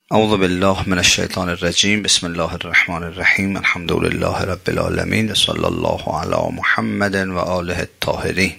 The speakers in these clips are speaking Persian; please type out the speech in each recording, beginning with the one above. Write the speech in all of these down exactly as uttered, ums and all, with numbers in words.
اعوذ بالله من الشیطان الرجیم. بسم الله الرحمن الرحیم. الحمد لله رب العالمین. صلی الله علی محمد و آله الطاهرین.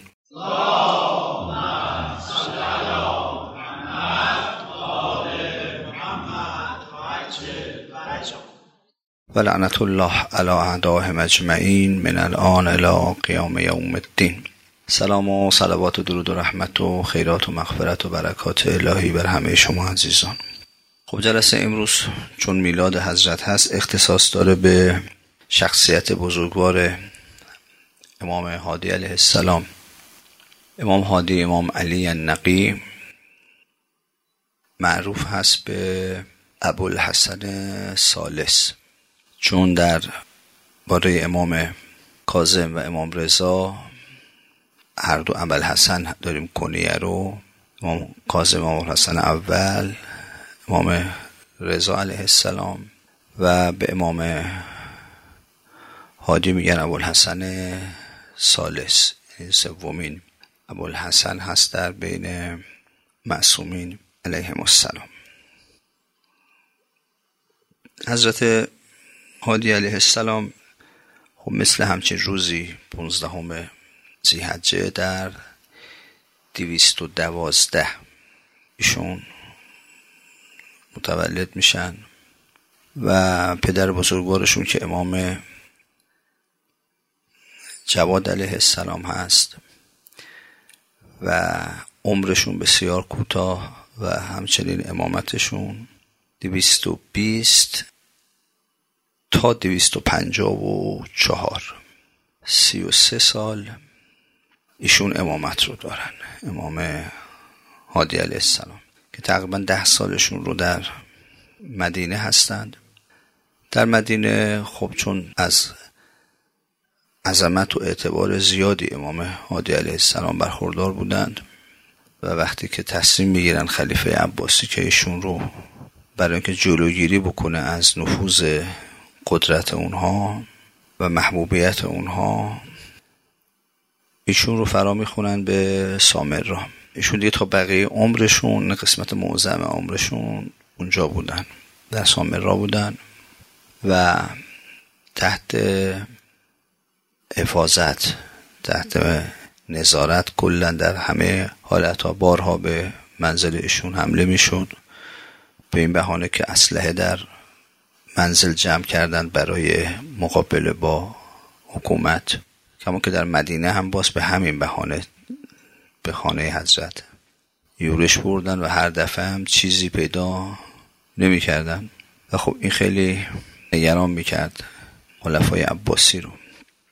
و لعنت الله علی اعدائهم اجمعین من الان الی قیام یوم الدین. سلام و صلوات و درود و رحمت و خیرات و مغفرت و برکات الهی بر همه شما عزیزان. خب جلسه امروز چون میلاد حضرت هست اختصاص داره به شخصیت بزرگوار امام هادی علیه السلام. امام هادی امام علی النقی معروف هست به ابوالحسن ثالث، چون در باره امام کاظم و امام رضا هر دو ابوالحسن داریم کنیه رو. امام کاظم امام حسن اول، امام رضا علیه السلام، و به امام هادی میگن ابوالحسن ثالث، یعنی سومین ابوالحسن هست در بین معصومین علیهم السلام. حضرت هادی علیه السلام خب مثل همچین روزی پونزدهم ذی‌حجه در دویست و دوازده ایشون متولد میشن و پدر بزرگوارشون که امام جواد علیه السلام هست و عمرشون بسیار کوتاه و همچنین امامتشون دویست و بیست تا دویست و پنجاه و چهار، سی و سه سال ایشون امامت رو دارن، امام هادی علیه السلام، که تقریبا ده سالشون رو در مدینه هستند. در مدینه خب چون از عظمت و اعتبار زیادی امام هادی علیه السلام برخوردار بودند و وقتی که تصمیم میگیرن خلیفه عباسی که ایشون رو برای اینکه جلوگیری بکنه از نفوذ قدرت اونها و محبوبیت اونها، ایشون رو فرا میخونن به سامرا. ایشون دیگه تا بقیه عمرشون، قسمت معظم عمرشون اونجا بودن، در سامرا بودن و تحت حفاظت، تحت نظارت، کلا در همه حالتها بارها به منزل ایشون حمله میشد به این بهانه که اسلحه در منزل جمع کردن برای مقابله با حکومت. کما که در مدینه هم باز به همین بهانه به خانه حضرت یورش بردن و هر دفعه هم چیزی پیدا نمی کردن و خب این خیلی نگران می کرد خلفای عباسی رو.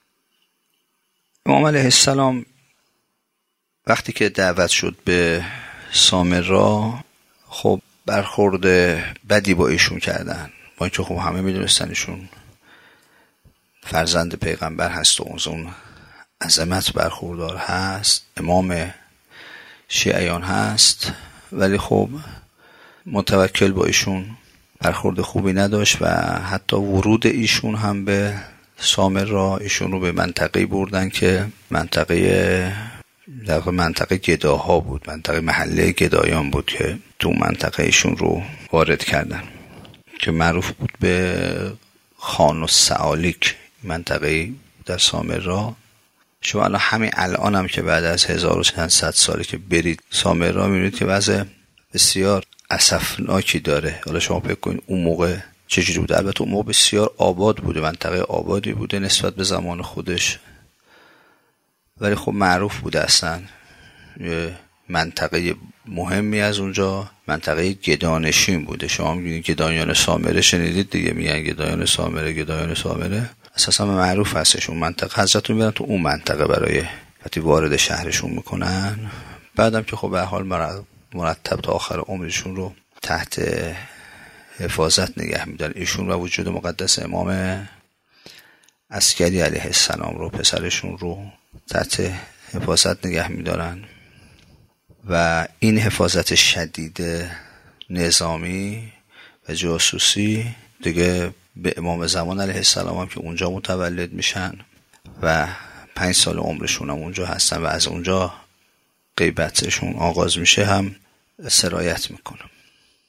امام علیه السلام وقتی که دعوت شد به سامرا، خب برخورد بدی با ایشون کردن، با اینکه خب همه می دونستن ایشون فرزند پیغمبر هست و از اون عظمت برخوردار هست، امام شیعیان هست، ولی خب متوکل با ایشون برخورد خوبی نداشت و حتی ورود ایشون هم به سامرا ایشون رو به منطقه بردن که منطقه در منطقه گداها بود، منطقه محله گدایان بود که تو منطقه ایشون رو وارد کردن که معروف بود به خان السعالیک، منطقه در سامرا. شما الان همین الان هم که بعد از هزار و چندصد ساله که برید سامرا میبینید که وضع بسیار اسفناکی داره. حالا شما فکر کنید اون موقع چجوری بوده. البته اون موقع بسیار آباد بوده، منطقه آبادی بوده نسبت به زمان خودش، ولی خب معروف بوده اصلا یه منطقه مهمی از اونجا منطقه گدانشین بوده. شما میگید گدایان سامره، شنیدید دیگه، میگن گدایان سامره، گدایان سامره اساسا معروف هستش اون منطقه. حضرت میبرن تو اون منطقه برای وقتی وارد شهرشون میکنن، بعدم که خب به حال مرتب تا آخر عمرشون رو تحت حفاظت نگه میدارن ایشون و وجود مقدس امام عسکری علیه السلام رو، پسرشون رو تحت حفاظت نگه میدارن و این حفاظت شدید نظامی و جاسوسی دیگه به امام زمان علیه السلام هم که اونجا متولد میشن و پنج سال عمرشون هم اونجا هستن و از اونجا غیبتشون آغاز میشه هم سرایت میکنه.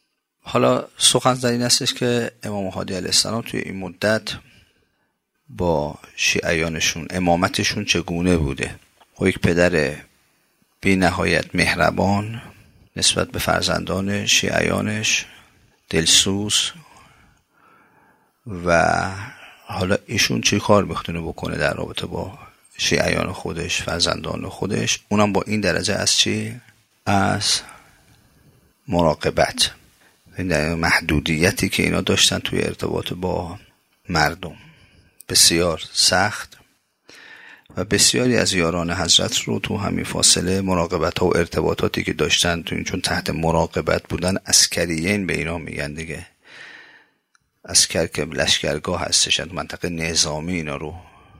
حالا سخن در این هستش که امام هادی علیه السلام توی این مدت با شیعیانشون امامتشون چگونه بوده. خب یک پدر بی نهایت مهربان نسبت به فرزندان شیعیانش، دلسوز، و حالا ایشون چی کار میخونه بکنه در رابطه با شیعیان خودش، فرزندان خودش، اونم با این درجه از چی؟ از مراقبت. این محدودیتی که اینا داشتن توی ارتباط با مردم بسیار سخت و بسیاری از یاران حضرت رو تو همین فاصله مراقبت ها و ارتباطاتی که داشتن تو این، چون تحت مراقبت بودن، عسکریین به اینا میگن دیگه، عسکر که لشکرگاه هستش، منطقه نظامی اینا رو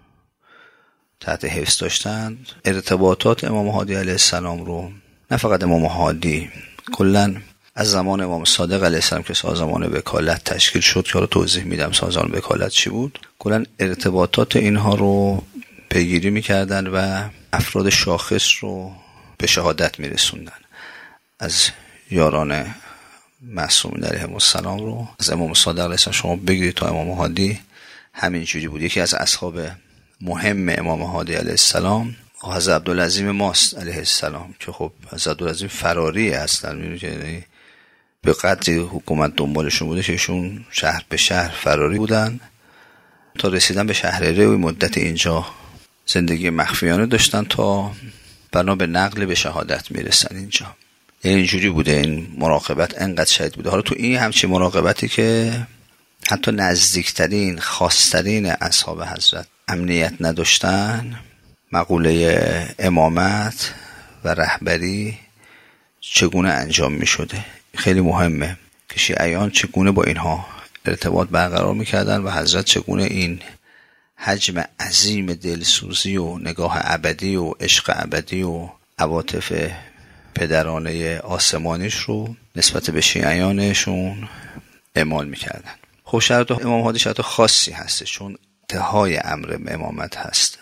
تحت حفظ داشتن. ارتباطات امام هادی علیه السلام رو نه فقط امام هادی، کلن از زمان امام صادق علیه السلام که سازمان وکالت تشکیل شد، که حالا توضیح میدم سازمان وکالت چی بود، کلن ارتباطات اینها رو پیگیری میکردن و افراد شاخص رو به شهادت میرسوندن. از یاران معصومین علیهم السلام رو، از امام صادق علیه السلام شما بگیرید تا امام هادی همینجوری بود. یکی از اصحاب مهم امام هادی علیه السلام حضرت عبدالعظیم ماست علیه السلام، که خب حضرت عبدالعظیم فراری هستن، میدونی که به قدری حکومت دنبالشون بوده که ایشون شهر به شهر فراری بودن تا رسیدن به شهر ری. مدت اینجا زندگی مخفیانه داشتن تا بنا به نقل به شهادت میرسن اینجا. یعنی اینجوری بوده، این مراقبت انقدر شدید بوده. حالا تو این همچی مراقبتی که حتی نزدیکترین خاصترین اصحاب حضرت امنیت نداشتن، مقوله امامت و رهبری چگونه انجام می شده. خیلی مهمه که شیعیان چگونه با اینها ارتباط برقرار می کردن و حضرت چگونه این حجم عظیم دلسوزی و نگاه ابدی و عشق ابدی و عواطف پدرانه آسمانیش رو نسبت به شیعیانشون اعمال می کردن. خب شرط امام هادی شرط خاصی هست، چون انتهای امر امامت هست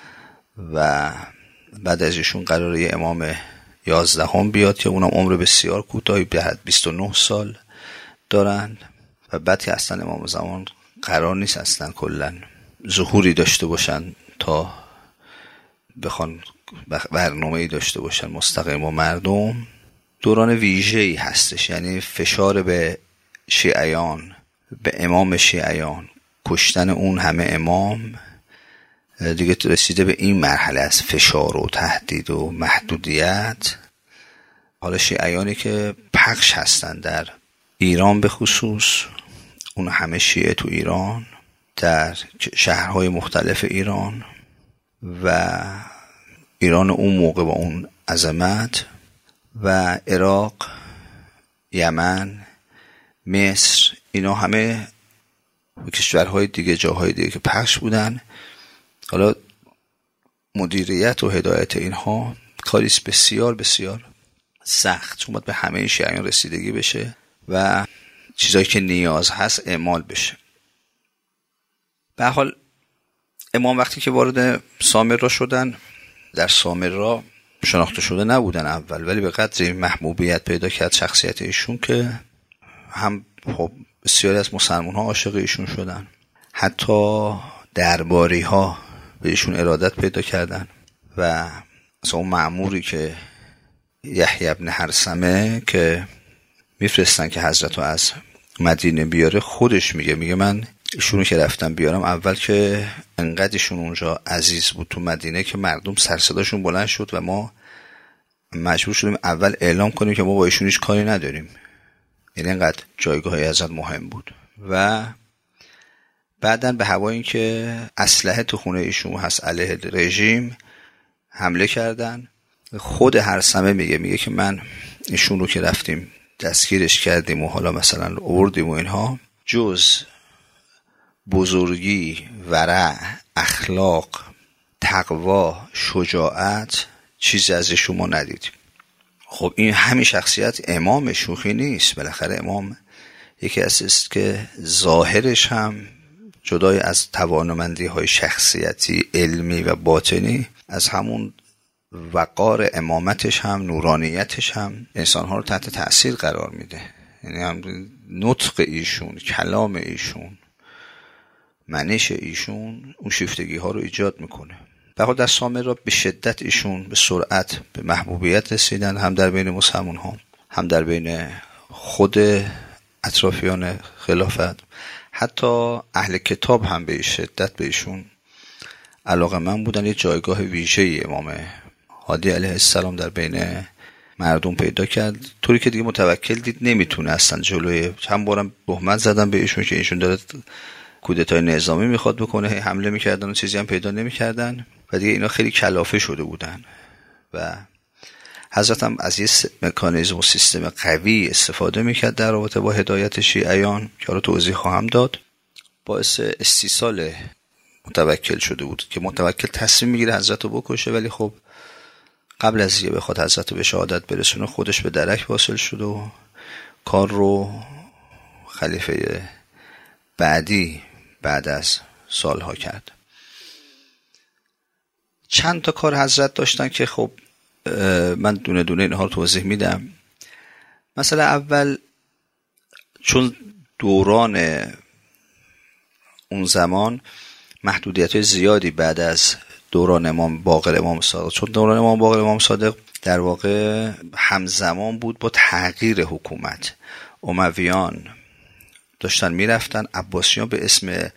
و بعد از ایشون قراره امام یازدهم بیاد که اونم عمر بسیار کوتاهی به بیست و نه سال دارند و بعد که اصلا امام زمان قرار نیست اصلا کلن ظهوری داشته باشن تا بخوان برنامه‌ای داشته باشن مستقیم با مردم. دوران ویژه‌ای هستش، یعنی فشار به شیعیان، به امام شیعیان، کشتن اون همه امام دیگه رسیده به این مرحله از فشار و تهدید و محدودیت. حالا شیعیانی که پخش هستن در ایران به خصوص، اون همه شیعه تو ایران، در شهرهای مختلف ایران و ایران اون موقع با اون عظمت و عراق، یمن، مصر، اینا همه و کشورهای دیگه، جاهای دیگه که پخش بودن. حالا مدیریت و هدایت اینها کاریست بسیار بسیار سخت، چون باید به همه شیعیان رسیدگی بشه و چیزایی که نیاز هست اعمال بشه. به هر حال امام وقتی که وارد سامرا شدن، در سامرا شناخته شده نبودن اول، ولی به قدری محبوبیت پیدا کرد شخصیت ایشون که هم خب بسیاری از مسلمان ها عاشق ایشون شدن، حتی درباری ها به ایشون ارادت پیدا کردن و اصلا اون مأموری که یحیی بن هرثمه که میفرستن که حضرت رو از مدینه بیاره، خودش میگه میگه من ایشونو که رفتم بیارم، اول که انقدر ایشون اونجا عزیز بود تو مدینه که مردم سر صداشون بلند شد و ما مجبور شدیم اول اعلام کنیم که ما با ایشون هیچ کاری نداریم. یعنی انقدر جایگاه حضرت مهم بود. و بعدن به هوای این که اسلحه تو خونه ایشون هست علیه رژیم حمله کردن. خود هرثمه میگه میگه که من ایشون رو که رفتیم دستگیرش کردیم و حالا مثلا آوردیم و اینها، جز بزرگی، ورع، اخلاق، تقوا، شجاعت چیزی از شما ندیدیم. خب این همین شخصیت امام شوخی نیست. بالاخره امام یکی از است که ظاهرش هم جدای از توانمندی های شخصیتی، علمی و باطنی، از همون وقار امامتش هم، نورانیتش هم انسانها رو تحت تأثیر قرار میده. یعنی هم نطق ایشون، کلام ایشون، منش ایشون اون شیفتگی ها رو ایجاد میکنه. بخاطر در سامرا به شدت ایشون به سرعت به محبوبیت رسیدن، هم در بین مسلمان ها هم در بین خود اطرافیان خلافت. حتی اهل کتاب هم به شدت به ایشون علاقه‌مند بودن. یه جایگاه ویژه‌ای امام هادی علیه السلام در بین مردم پیدا کرد، طوری که دیگه متوکل دید نمیتونه اصلا جلوی. چند بارم تهمت زدن به ایشون که ایشون داره کودتای نظامی میخواد بکنه، حمله میکردن و چیزی هم پیدا نمیکردن و دیگه اینا خیلی کلافه شده بودن و حضرت هم از یه مکانیزم و سیستم قوی استفاده میکرد در رابطه با هدایت شیعیان که رو توضیح خواهم داد. باعث استیصال متوکل شده بود که متوکل تصمیم میگیره حضرت رو بکشه، ولی خب قبل از اینکه بخواد حضرت رو به شهادت برسونه خودش به درک واصل شد و کار رو خلیفه بعدی بعد از سالها کرد. چند تا کار حضرت داشتن که خب من دونه دونه اینها رو توضیح میدم. مثلا اول، چون دوران اون زمان محدودیت‌های زیادی بعد از دوران امام باقر امام صادق، چون دوران امام باقر امام صادق در واقع همزمان بود با تغییر حکومت. امویان داشتن میرفتن، عباسیان به اسم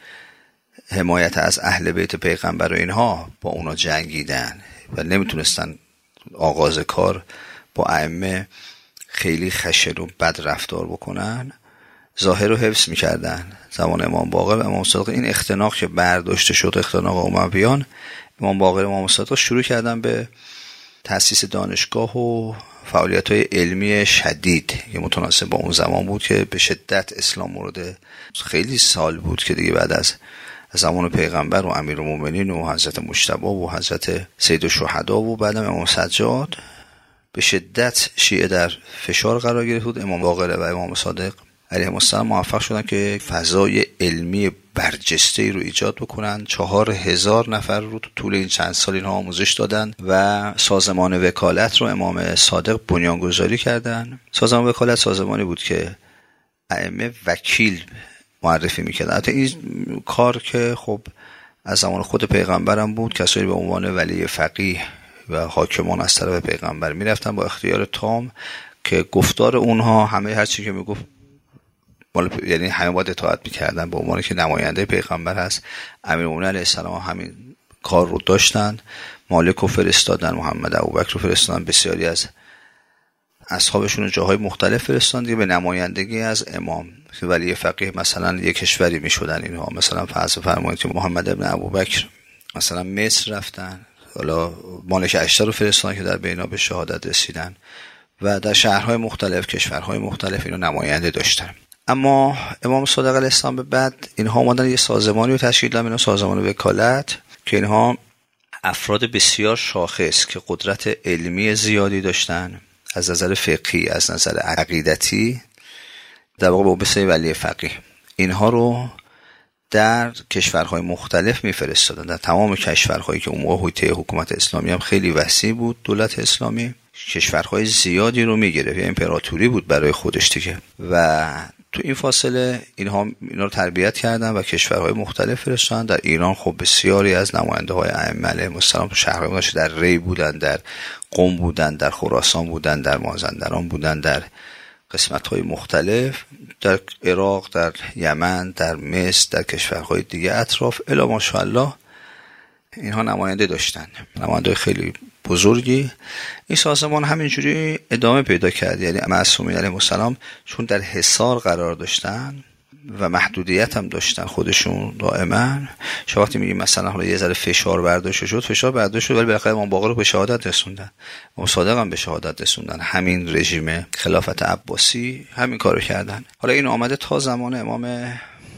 حمایت از اهل بیت پیغمبر و اینها با اونا جنگیدن و نمیتونستن آغاز کار با ائمه خیلی خشن و بد رفتار بکنن، ظاهر رو حفظ میکردن. زمان امام باقر و امام صادق این اختناق که برداشته شد، اختناق امویان، امام باقر و امام صادق شروع کردن به تأسیس دانشگاه و فعالیت‌های علمی شدید که متناسب با اون زمان بود که به شدت اسلام مورد خیلی سال بود که دیگه بعد از زمان پیغمبر و امیرالمومنین و حضرت مجتبی و حضرت سید الشهدا و بعدم امام سجاد به شدت شیعه در فشار قرار گرفت بود. امام باقر و امام صادق علیهم السلام موفق شدن که فضای علمی برجسته رو ایجاد بکنن. چهار هزار نفر رو تو طول این چند سال اینها آموزش دادن و سازمان وکالت رو امام صادق بنیانگذاری کردن. سازمان وکالت سازمانی بود که ائمه وکیل معرفی میکردن. حتی این کار که خب از زمان خود پیغمبرم بود، کسایی به عنوان ولی فقیه و حاکمان از طرف پیغمبر میرفتن با اختیار تام که گفتار اونها همه هر چی که میگفت، یعنی همه باید اطاعت میکردن به عنوان که نماینده پیغمبر هست. امیرالمومنین علیه السلام همین کار رو داشتن. مالک رو فرستادن، محمد ابوبکر رو فرستادن، بسیاری از اصحابشون جاهای مختلف فرستادن دیگه به نمایندگی از امام. ولی فقیه مثلا یک کشوری میشدن اینها، مثلا فرض فرمایید که محمد ابن ابوبکر مثلا مصر رفتن، حالا مالک اشتر رو فرستادن که در بینا به شهادت رسیدن و در شهرهای مختلف کشورهای مختلف اینو نماینده داشتن. اما امام صادق علیه السلام به بعد اینها اومدن یه سازمانی رو تشکیل دادن، اینا سازمان وکالت، که اینها افراد بسیار شاخص که قدرت علمی زیادی داشتن از نظر فقهی، از نظر عقیدتی، در واقع به مثل ولی فقیه، اینها رو در کشورهای مختلف میفرستادن. در تمام کشورهایی که اون موقع حوطه حکومت اسلامی هم خیلی وسیع بود، دولت اسلامی کشورهای زیادی رو میگرفت، یه امپراتوری بود برای خودش دیگه. و تو این فاصله اینها اینا رو تربیت کردن و کشورهای مختلف فرستادن. در ایران خب بسیاری از نماینده های ائمه علیهم السلام تو شهرهای مختلف، در ری بودن، در قم بودن، در خراسان بودن، در مازندران بودن، در قسمت‌های مختلف، در عراق، در یمن، در مصر، در کشورهای دیگه اطراف، الا ماشاءالله اینها نماینده داشتن، نماینده خیلی بزرگی. این سازمان همینجوری ادامه پیدا کرد. یعنی معصومین علیهم السلام چون در حصار قرار داشتن و محدودیت هم داشتن خودشون دائما، شما وقتی میگیم مثلا حالا یه ذره فشار برداشته شد، فشار برداشته شد، ولی بالاخره امام باقر رو به شهادت رسوندن، امام صادق هم به شهادت رسوندن. همین رژیم خلافت عباسی همین کارو کردن. حالا این آمده تا زمان امام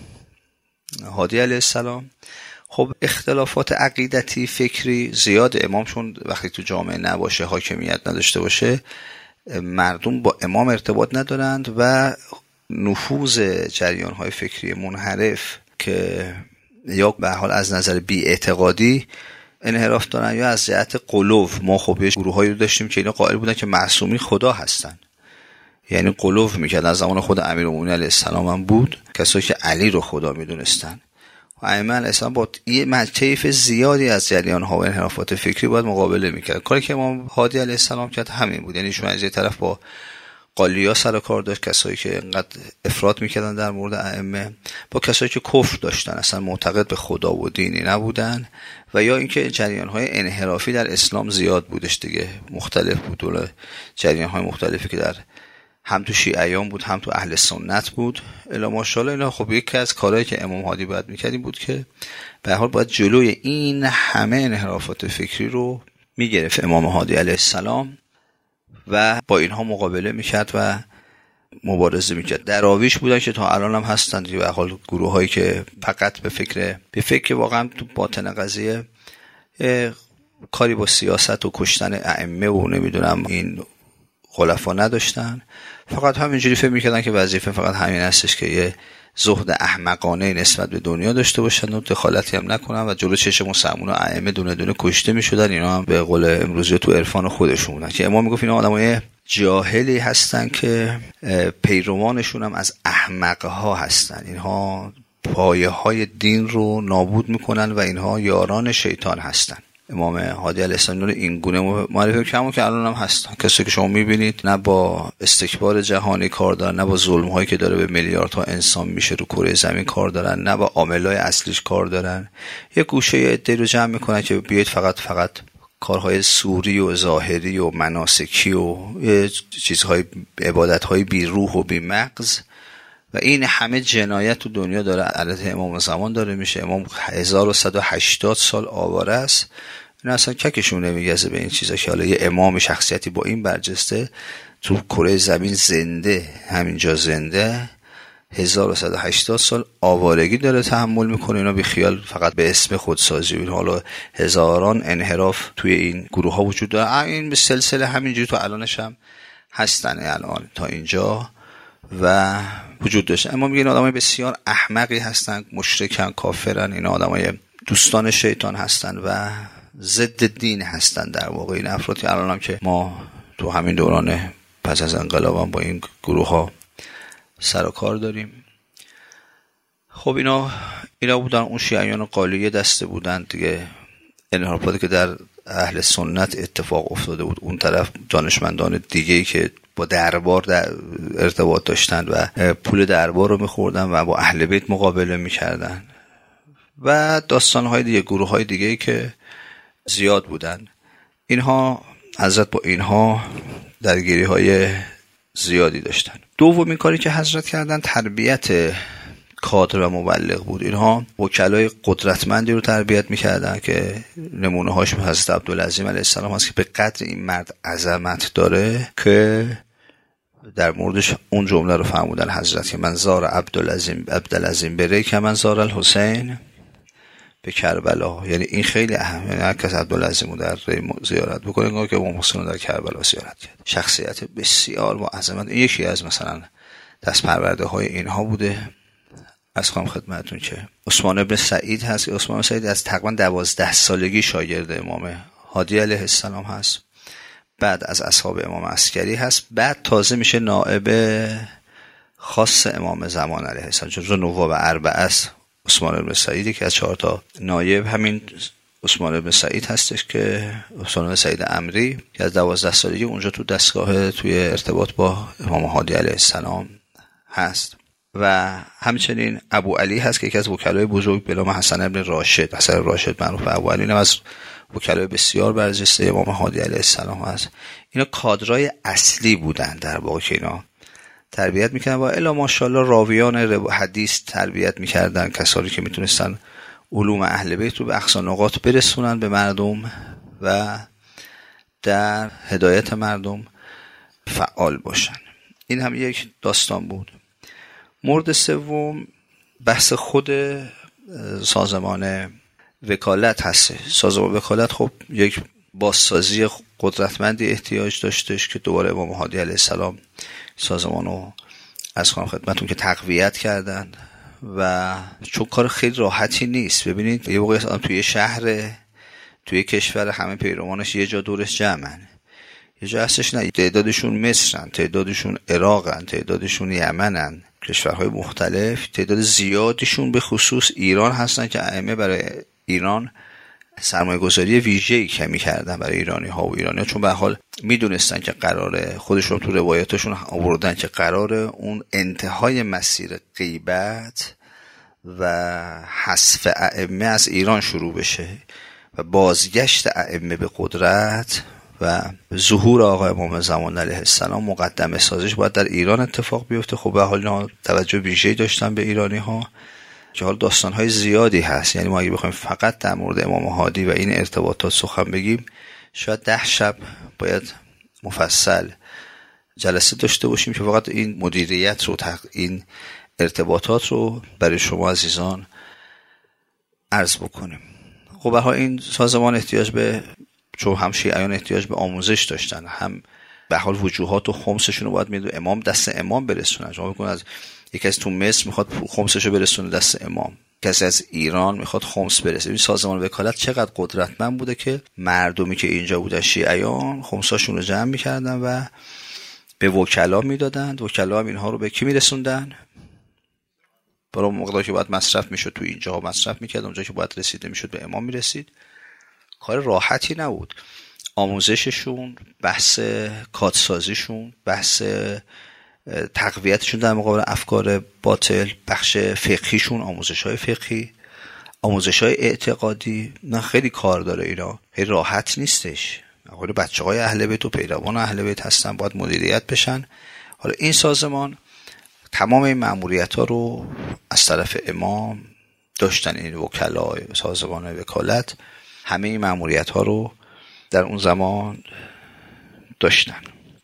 هادی علیه السلام. خب اختلافات عقیدتی فکری زیاد. امام چون وقتی تو جامعه نباشه، حاکمیت نداشته باشه، مردم با امام ارتباط ندارند و نفوذ جریان‌های فکری منحرف که یا به حال از نظر بی اعتقادی انحراف دارن یا از جهت قلوب. ما خب یه گروهایی رو داشتیم که اینا قائل بودن که معصومی خدا هستن، یعنی غلو میکرد. از زمان خود امیرالمومنین علیه السلام هم بود کسایی که علی رو خدا میدونستن. و ائمه علیه السلام با یه طیف زیادی از جریان ها و انحرافات فکری باید مقابله میکرد. کاری که امام هادی علیه السلام کرد همین بود. یعنی شما از یه طرف با قالیا سر کار داشت، کسایی که انقدر افراط میکردن در مورد ائمه، با کسایی که کفر داشتن، اصلا معتقد به خدا و دینی نبودن، و یا اینکه جریان‌های انحرافی در اسلام زیاد بودش دیگه، مختلف بود. جریان‌های مختلفی که در هم تو شیعیان بود هم تو اهل سنت بود. الا ماشاءالله اینا خب یکی از کارهایی که امام هادی باید میکرد این بود که به هر حال باید جلوی این همه انحرافات فکری رو میگرفت امام هادی علیه السلام و با اینها مقابله میکرد و مبارزه میکرد. دراویش بودن که تا الان هم هستن دیگه، به حال گروه هایی که فقط به فکر به فکر واقعا تو باطن قضیه کاری با سیاست و کشتن ائمه و نمیدونم این خلفا نداشتن، فقط همینجوری فکر میکردن که وظیفه فقط همین هستش که یه زهد احمقانه نسبت به دنیا داشته باشن و دخالتی هم نکنن و جلو چشم مسلمون و ائمه دونه دونه کشته میشدن. اینا هم به قول امروزی تو عرفان خودشون بودن که امام میگفت اینا آدمای جاهلی هستن که پیروانشون هم از احمقها هستن، اینها پایه های دین رو نابود میکنن و اینها یاران شیطان هستن. امام هادی علیه السلام رو این گونه معرفی کردن که الان هم هستن. کسی که شما میبینید نه با استکبار جهانی کار دارن، نه با ظلم هایی که داره به میلیاردها انسان میشه رو کره زمین کار دارن، نه با عاملای اصلیش کار دارن. یه گوشه عده‌ای رو جمع میکنن که بیاید فقط فقط کارهای سوری و ظاهری و مناسکی و چیزهای عبادتهای بی روح و بی مغز، و این همه جنایت تو دنیا داره علیه امام زمان داره میشه. امام هزار و صد و هشتاد سال آواره است، این اصلا ککشون نمیگزه به این چیزا که حالا یه امام شخصیتی با این برجسته تو کره زمین زنده، همینجا زنده هزار و صد و هشتاد سال آوارگی داره تحمل میکنه. اینا بی خیال فقط به اسم خودسازی و حالا هزاران انحراف توی این گروه ها وجود داره. این به سلسله همینجوری تو الانش هم هستن، الان تا اینجا و وجود داشتن. اما میگن آدمای بسیار احمقی هستن، مشرکن، کافرن، اینا آدمای دوستان شیطان هستن و ضد دین هستن. در واقع این افرادی الان هم که ما تو همین دوران پس از انقلاب هم با این گروه ها سر و کار داریم. خب اینا اینا بودن اون شیعیان و قالیه دسته بودن دیگه، انحرافاتی که در اهل سنت اتفاق افتاده بود. اون طرف دانشمندان دیگه‌ای که با دربار در ارتباط داشتن و پول دربار رو میخوردن و با اهل بیت مقابله میکردن و داستانهای دیگه، گروههای دیگه‌ای که زیاد بودن. اینها حضرت با اینها درگیری‌های زیادی داشتن. دومین کاری که حضرت کردن تربیت کادر و مبلغ بود. اینها وکلای قدرتمندی رو تربیت میکردن که نمونه هاش حضرت عبدالعظیم علیه السلام هست که به قدر این مرد عظمت داره که در موردش اون جمله رو فرمودن حضرت که من زار عبدالعظیم عبدالعظیم بره که من زار الحسین به کربلا. یعنی این خیلی اهم، یعنی هر کس عبدالعظیم رو در زیارت بکنه انگار که امام حسین رو در کربلا زیارت کرد. شخصیت بسیار با عظمت. این یکی از مثلا دست پرورده های اینها بوده. از خواهم خدمتون که عثمان ابن سعید هست. عثمان ابن سعید از تقریبا دوازده سالگی شاگرد امام هادی علیه السلام هست. بعد از اصحاب امام عسکری هست. بعد تازه میشه نائب خاص امام زمان علیه السلام. جزو نواب اربعه است عثمان ابن سعیدی که از چهار تا نایب همین عثمان ابن سعید هستش که عثمان ابن سعید امری که از دوازده سالگی اونجا تو دستگاه توی ارتباط با امام هادی علیه السلام هست. و همچنین ابو علی هست که یکی از وکلای بزرگ به نام حسن ابن راشد، حسن راشد معروف ابو علی، هم از وکلای بسیار برجسته امام هادی علیه السلام هست. اینا کادرای اصلی بودن در واقع که اینا تربیت میکردن و الا ماشاءالله راویان حدیث تربیت میکردن، کسانی که میتونستن علوم اهل بیت رو به اقصا نقاط برسونن به مردم و در هدایت مردم فعال باشن. این هم یک داستان بود. مورد سوم بحث خود سازمان وکالت هست. سازمان وکالت خب یک بازسازی قدرتمندی احتیاج داشتش که دوباره امام هادی علیه السلام سازمان رو از خواهم خدمتون که تقویت کردن و چون کار خیلی راحتی نیست. ببینید یه موقع توی شهر توی کشور همه پیروانش یه جا دورش جمعن، یه جا هستش نه، تعدادشون مصرن، تعدادشون عراقن، تعدادشون یمنن، کشورهای مختلف، تعداد زیادشون به خصوص ایران هستن که ائمه برای ایران سرمایه گذاری ویژه‌ای که می‌کردن برای ایرانی ها و ایرانی ها، چون به حال میدونستن که قراره، خودشون تو روایاتشون آوردن که قراره اون انتهای مسیر غیبت و حذف ائمه از ایران شروع بشه و بازگشت ائمه به قدرت و ظهور آقا امام زمان علیه السلام مقدمه سازیش باید در ایران اتفاق بیفته. خب به حال اینا توجه ویژه‌ای داشتن به ایرانی ها که حال داستان‌های زیادی هست. یعنی ما اگه بخوایم فقط در مورد امام هادی و این ارتباطات سخن بگیم شاید ده شب باید مفصل جلسه داشته باشیم که فقط این مدیریت رو، این ارتباطات رو برای شما عزیزان عرض بکنیم. خب به حال این سازمان احتیاج به، چون هم شیعیان احتیاج به آموزش داشتن، هم به حال وجوهات و خمسشون رو باید میدو امام دست امام برسونن. شما بکنید از یکی از تو مصر میخواد خمسشو برسونه دست امام، کسی از ایران میخواد خمس برسه. این سازمان وکالت چقدر قدرتمند بوده که مردمی که اینجا بودن شیعیان خمساشون رو جمع میکردن و به وکلا میدادن. وکلا هم اینها رو به کی میرسوندن؟ برای مقداری که باید مصرف میشد تو اینجا مصرف میکرد، اونجا که باید رسیده میشد به امام میرسید. کار راحتی نبود. آموزششون، بحث کادسازیشون، بحث تقویتشون در مقابل افکار باطل، بخش فقهیشون، آموزش‌های فقهی، آموزش‌های اعتقادی، نه خیلی کار داره اینا. خیلی راحت نیستش. حالا بچه‌های اهل بیت و پیروان اهل بیت هستن، باید مدیریت بشن. حالا این سازمان تمام این مأموریت‌ها رو از طرف امام داشتن. این وکلای سازمان وکالت همه این مأموریت‌ها رو در اون زمان داشتن.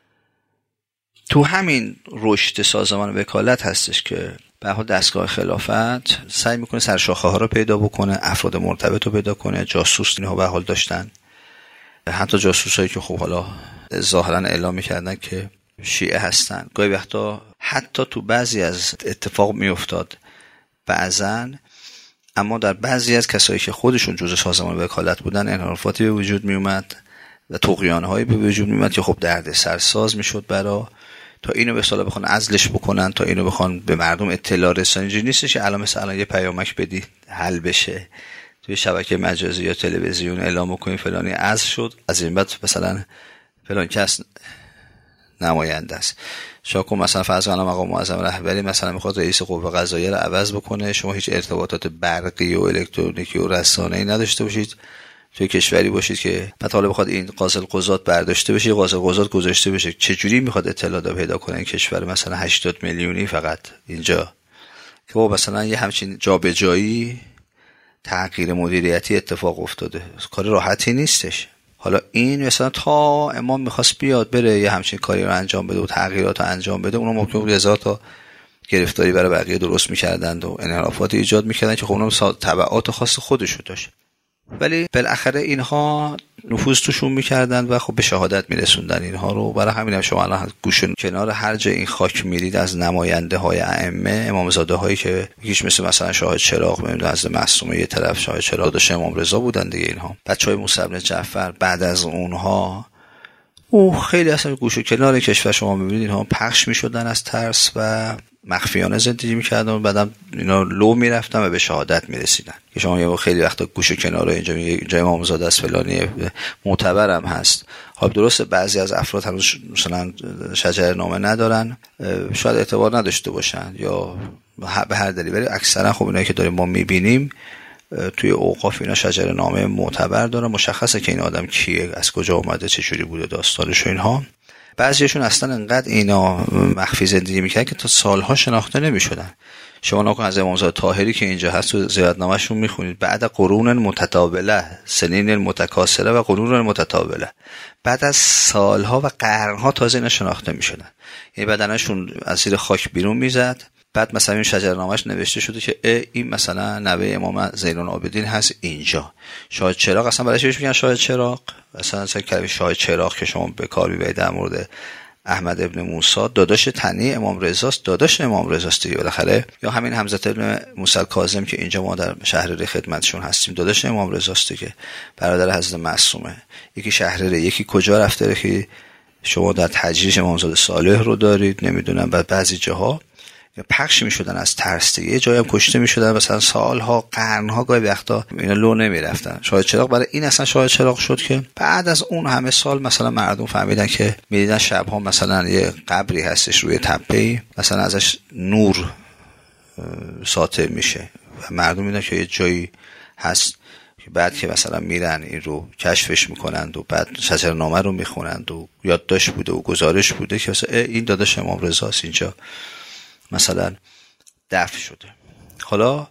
تو همین رشد سازمان وکالت هستش که به حال دستگاه خلافت سعی میکنه سرشاخه ها رو پیدا بکنه، افراد مرتبط رو پیدا کنه. جاسوس اینها به حال داشتن، حتی جاسوس هایی که خب حالا ظاهرا اعلام میکردن که شیعه هستن. گاهی وقتا حتی تو بعضی از اتفاق میافتاد بعضن، اما در بعضی از کسایی که خودشون جزء سازمان وکالت بودن انحرافاتی به وجود میومد و طغیان‌هایی به وجود میومد که خب درد سرساز میشد برای تا اینو به اصطلاح بخوان عزلش بکنن، تا اینو بخوان به مردم اطلاع رسانی. اینجوری نیستش که الان مثلا یه پیامک بدی حل بشه، توی شبکه مجازی یا تلویزیون اعلام بکنی فلانی عزل شد، از این بعد مثلا فلان کس نماینده است. شما کن مثلا فرض کنم مقام معظم رهبری مثلا میخواد رئیس قوه قضاییه رو عوض بکنه، شما هیچ ارتباطات برقی و الکترونیکی و رسانه‌ای نداشته باشید، توی کشوری باشید که بعد حالا بخواد این قاضی قضات برداشته بشه، قاضی قضات گذاشته بشه، چه جوری میخواد اطلاعات پیدا کنه این کشور مثلا هشتاد میلیونی فقط اینجا که با مثلا یه همچین جابجایی تغییر مدیریتی اتفاق افتاده، کار راحتی نیستش. حالا این مثلا تا امام میخواست بیاد بره یه همچین کاری رو انجام بده و تغییرات رو انجام بده، اونا ممکن بود هزار تا گرفتاری برای بقیه درست میکردند و انحرافات ایجاد میکردن که خب اونم تبعات خاص خودشو داشت. ولی بالاخره اینها نفوذ توشون میکردن و خب به شهادت میرسوندن اینها رو. برای همین هم شما الان گوش کنار هر جای این خاک میرید از نماینده های ائمه، امامزاده هایی که یکیش مثل مثلا شاه چراغ میمونه از معصومه، یه طرف شاه چراغ داشت امام رضا بودن دیگه، اینها بچهای موسی بن جعفر. بعد از اونها او خیلی اصلا گوش کنار کشور شما میبینید اینها پخش میشدن از ترس و مخفیانه زندگی میکردن و بعدم اینا لو میرفتن و به شهادت میرسیدن که شما یه خیلی وقتا گوشه کناره اینجا اینجا امامزاده است فلانی معتبرم هست. حالا درسته بعضی از افراد هنوز مثلا شجره نامه ندارن، شاید اعتبار نداشته باشن یا به هر دلیلی، ولی اکثرا خب اینایی که داریم ما میبینیم توی اوقاف اینا شجره نامه معتبر دارن، مشخصه که این آدم کیه، از کجا اومده، چه جوری بوده داستانش و اینها. بعضیشون اصلا انقدر اینا مخفی زندگی میکردن که تا سالها شناخته نمیشدن. شما نکن از امامزاده طاهری که اینجا هست و زیارتنامه‌شون میخونید، بعد قرون متتابله، سنین متکاثره و قرون متتابله، بعد از سالها و قرنها تازه اینا شناخته میشدن. یعنی بدنشون از زیر خاک بیرون میزد، بعد مثلا این شجرنامه‌اش نوشته شده که این مثلا نوه امام زین العابدین هست اینجا. شاه چراغ اصلا برایش بهش میگن شاه چراغ، اصلا اصلا کلمه شاه چراغ که شما به کار میبرید در مورد احمد ابن موسی داداش تنی امام رضاست، داداش امام رضاست دیگه بالاخره. یا همین حمزه ابن موسی کاظم که اینجا ما در شهرره خدمتشون هستیم، داداش امام رضاست دیگه، برادر حضرت معصومه. یکی شهرره، یکی کجا رفته که شما در تجریش امامزاده صالح رو دارید، نمیدونم بعد بعضی جاها پخش میشدن از ترس دیگه، جایی هم کشته میشدن مثلا سالها قرنها، گاهی وقتا اینا لو نمیرفتن. شاهد چراغ برای این اصلا شاهد چراغ شد که بعد از اون همه سال مثلا مردم فهمیدن که میدیدن شبها مثلا یه قبری هستش روی تپه‌ای، مثلا ازش نور ساطع میشه و مردم میدونن که یه جایی هست که بعد که مثلا میرن این رو کشفش میکنند و بعد شجرنامه رو میخونند و یادداشت بوده و گزارش بوده که مثلا این داداش امام رضاست اینجا مثلا دفن شده. حالا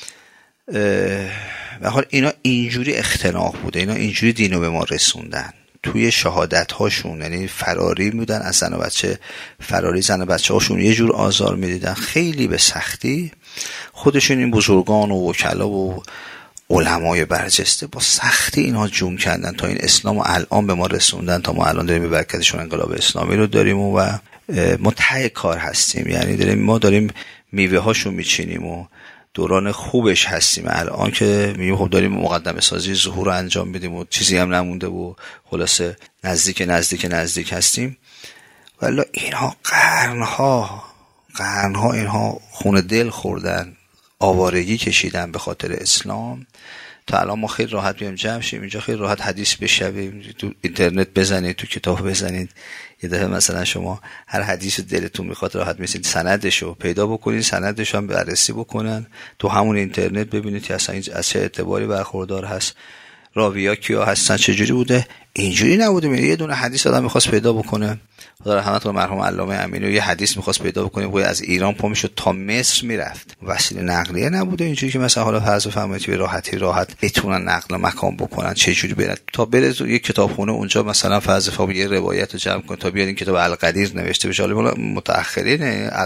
به حال اینا اینجوری اختناق بوده، اینا اینجوری دینو به ما رسوندن توی شهادت هاشون، یعنی فراری بودن از زن و بچه، فراری زن و بچه هاشون یه جور آزار میدیدن خیلی به سختی. خودشون این بزرگان و وکلا و علمای برجسته با سختی اینها جون کردن تا این اسلام الان به ما رسوندن، تا ما الان داریم به برکتشون انقلاب اسلامی رو داریم و ما ته کار هستیم، یعنی داریم ما داریم میوه هاشو میچینیم و دوران خوبش هستیم الان که میگیم خب داریم مقدمه سازی ظهور رو انجام بدیم و چیزی هم نمونده و خلاصه نزدیک نزدیک نزدیک هستیم. ولی اینها قرنها قرنها اینها خون دل خوردن، آوارگی کشیدن به خاطر اسلام، تا الان ما خیلی راحت بیام جمع شیم اینجا، خیلی راحت حدیث بشنویم، تو اینترنت بزنید، تو کتاب بزنید، یه دفعه مثلا شما هر حدیث دلتون میخواد راحت میسید سندشو پیدا بکنید، سندش هم بررسی بکنن تو همون اینترنت، ببینید که اصلا از چه اعتباری برخوردار هست، راویا کیا هستن، چه جوری بوده. اینجوری نبوده یه دونه حدیث آدم میخواست پیدا بکنه، خدا رحمت مرحوم علامه امینی، یه حدیث میخواست پیدا بکنه و از ایران پا میشد تا مصر میرفت، وسیله نقلیه نبوده اینجوری که مثلا حالا فرض بفرمایید به راحتی راحت بتونن نقل مکان بکنن، چه جوری برن تا بره یه کتابخونه اونجا مثلا فرض بفرمایید یه روایت رو جمع کنه تا بیاد این کتاب القدیر نوشته بشه، حالا متأخرین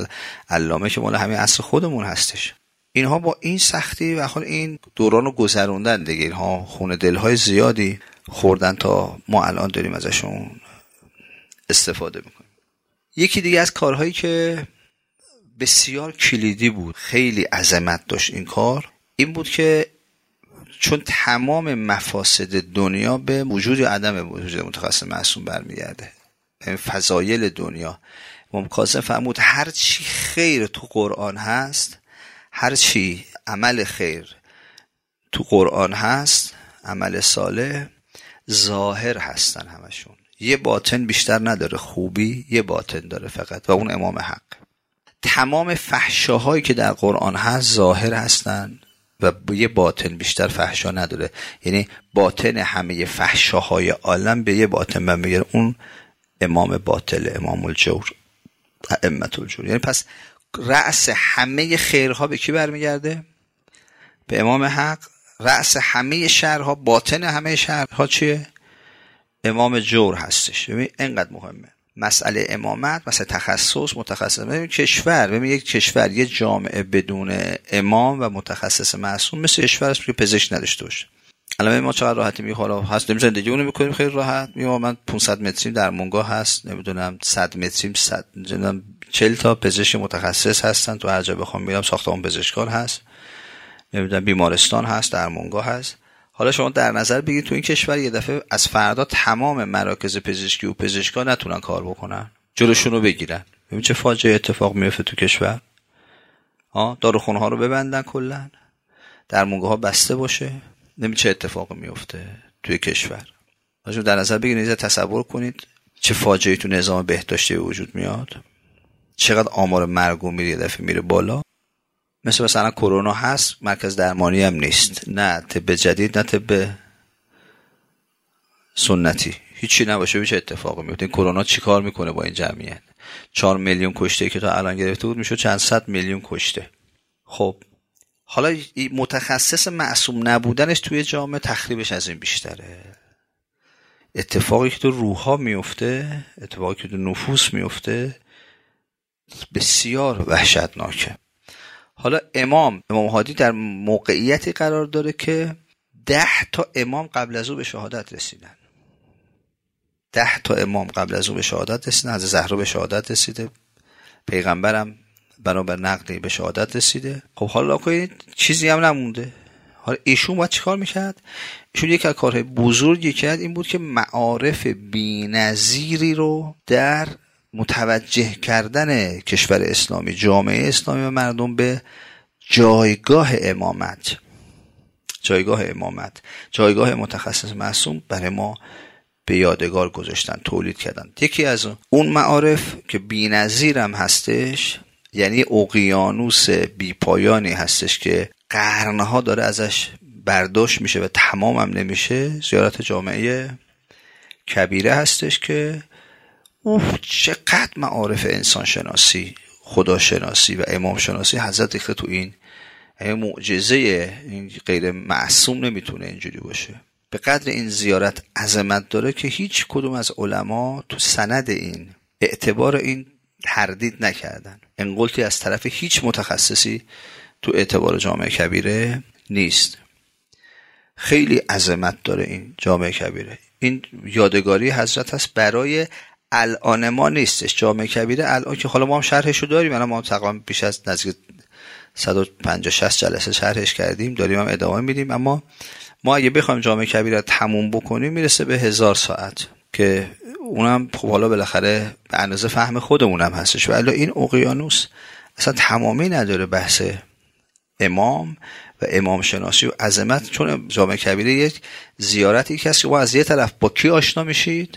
علامه که مال همین عصر خودمون هستش. اینها با این سختی و حال این دوران رو گذروندن دیگه، اینها خون دلهای زیادی خوردن تا ما الان داریم ازشون استفاده میکنیم. یکی دیگه از کارهایی که بسیار کلیدی بود، خیلی عظمت داشت این کار، این بود که چون تمام مفاسد دنیا به وجود عدم وجود متخصص معصوم برمیگرده، این فضایل دنیا، امام کاظم فرمود هر چی خیر تو قرآن هست، هر چی عمل خیر تو قرآن هست، عمل صالح، ظاهر هستن همشون، یه باطن بیشتر نداره، خوبی یه باطن داره فقط و اون امام حق. تمام فحشاهایی که در قرآن هست ظاهر هستن و یه باطن بیشتر فحشا نداره، یعنی باطن همه فحشاهای عالم به یه باطن برمیگره، اون امام باطل، امام الجور، ائمة الجور. یعنی پس رأس همه خیرها به کی برمیگرده؟ به امام حق. رأس همه شرها، باطن همه شرها چیه؟ امام جور هستش. ببین اینقدر مهمه مسئله امامت، مسئله تخصص، متخصص. ببین کشور، ببین یک کشور، یه جامعه بدون امام و متخصص معصوم مثل کشور است که پزشک نداشته باشه. الان ما چقدر راحتی میگه حالا هست نمی‌ذاریم زندگی اون می‌کنیم خیلی راحت، میگم من پانصد متریم در مونگا هست، نمیدونم صد متریم صد نمیدونم چهل تا پزشک متخصص هستن، تو هر جا بخوام میرم ساختمان پزشکان هست، نمیدونم بیمارستان هست، در مونگا هست. حالا شما در نظر بگید تو این کشور یه دفعه از فردا تمام مراکز پزشکی و پزشکا نتونن کار بکنن، جلوشون رو بگیرن، ببین چه فاجعه اتفاق میفته تو کشور. ها داروخونه ها رو ببندن کلا، در مونگا ها بسته باشه، نمی چه اتفاقی میفته توی کشور. شما در نظر بگیرید، تصور کنید چه فاجعه‌ای تو نظام بهداشتی وجود میاد، چقدر آمار مرگ و میر یه دفعه میره بالا. مثل مثلا کرونا هست، مرکز درمانی هم نیست، نه طب جدید نه طب سنتی، هیچی نباشه، چه اتفاقی میفته. این کرونا چیکار میکنه با این جمعیت؟ چهار میلیون کشته که تا الان گرفته بود میشه چند صد میلیون کشته. خب حالا متخصص معصوم نبودنش توی جامعه تخریبش از این بیشتره. اتفاقی که تو روح‌ها میفته، اتفاقی که تو نفوس میفته بسیار وحشتناکه. حالا امام امام هادی در موقعیتی قرار داره که ده تا امام قبل از او به شهادت رسیدن. ده تا امام قبل از او به شهادت رسیدن. حضرت زهرا به شهادت رسیده، پیغمبرم بنابر نقلی به شهادت رسیده. خب حالا کنید چیزی هم نمونده. حالا ایشون باید چیکار میکرد؟ ایشون یک از کارهای بزرگی کرد این بود که معارف بی‌نظیری رو در متوجه کردن کشور اسلامی، جامعه اسلامی و مردم به جایگاه امامت جایگاه امامت جایگاه متخصص معصوم برای ما به یادگار گذاشتن، تولید کردن. یکی از اون معارف که بی‌نظیر هم هستش، یعنی اقیانوس بی‌پایانی هستش که قرنها داره ازش برداشت میشه و تمام هم نمیشه، زیارت جامعه کبیره هستش که اوه چقدر معارف انسان شناسی، خدا شناسی و امام شناسی حضرت ریخته تو این معجزه. این غیر معصوم نمیتونه اینجوری باشه. به قدر این زیارت عظمت داره که هیچ کدوم از علما تو سند این اعتبار این تردید نکردن. انقلتی از طرف هیچ متخصصی تو اعتبار جامعه کبیره نیست. خیلی عظمت داره این جامعه کبیره. این یادگاری حضرت هست برای الان ما نیستش. جامعه کبیره الان که حالا ما هم شرحشو داریم، الان ما تقریبا بیش از نزدیک صد و پنجاه شصت جلسه شرحش کردیم، داریم هم ادامه میدیم. اما ما اگه بخوایم جامعه کبیره رو تموم بکنیم میرسه به هزار ساعت که اونم خب حالا بالاخره به اندازه فهم خودمونم هستش. ولی این اقیانوس اصلا تمامی نداره بحث امام و امام شناسی و عظمت. چون جامعه کبیره یک زیارتی که هست که با از یه طرف با کی آشنا میشید؟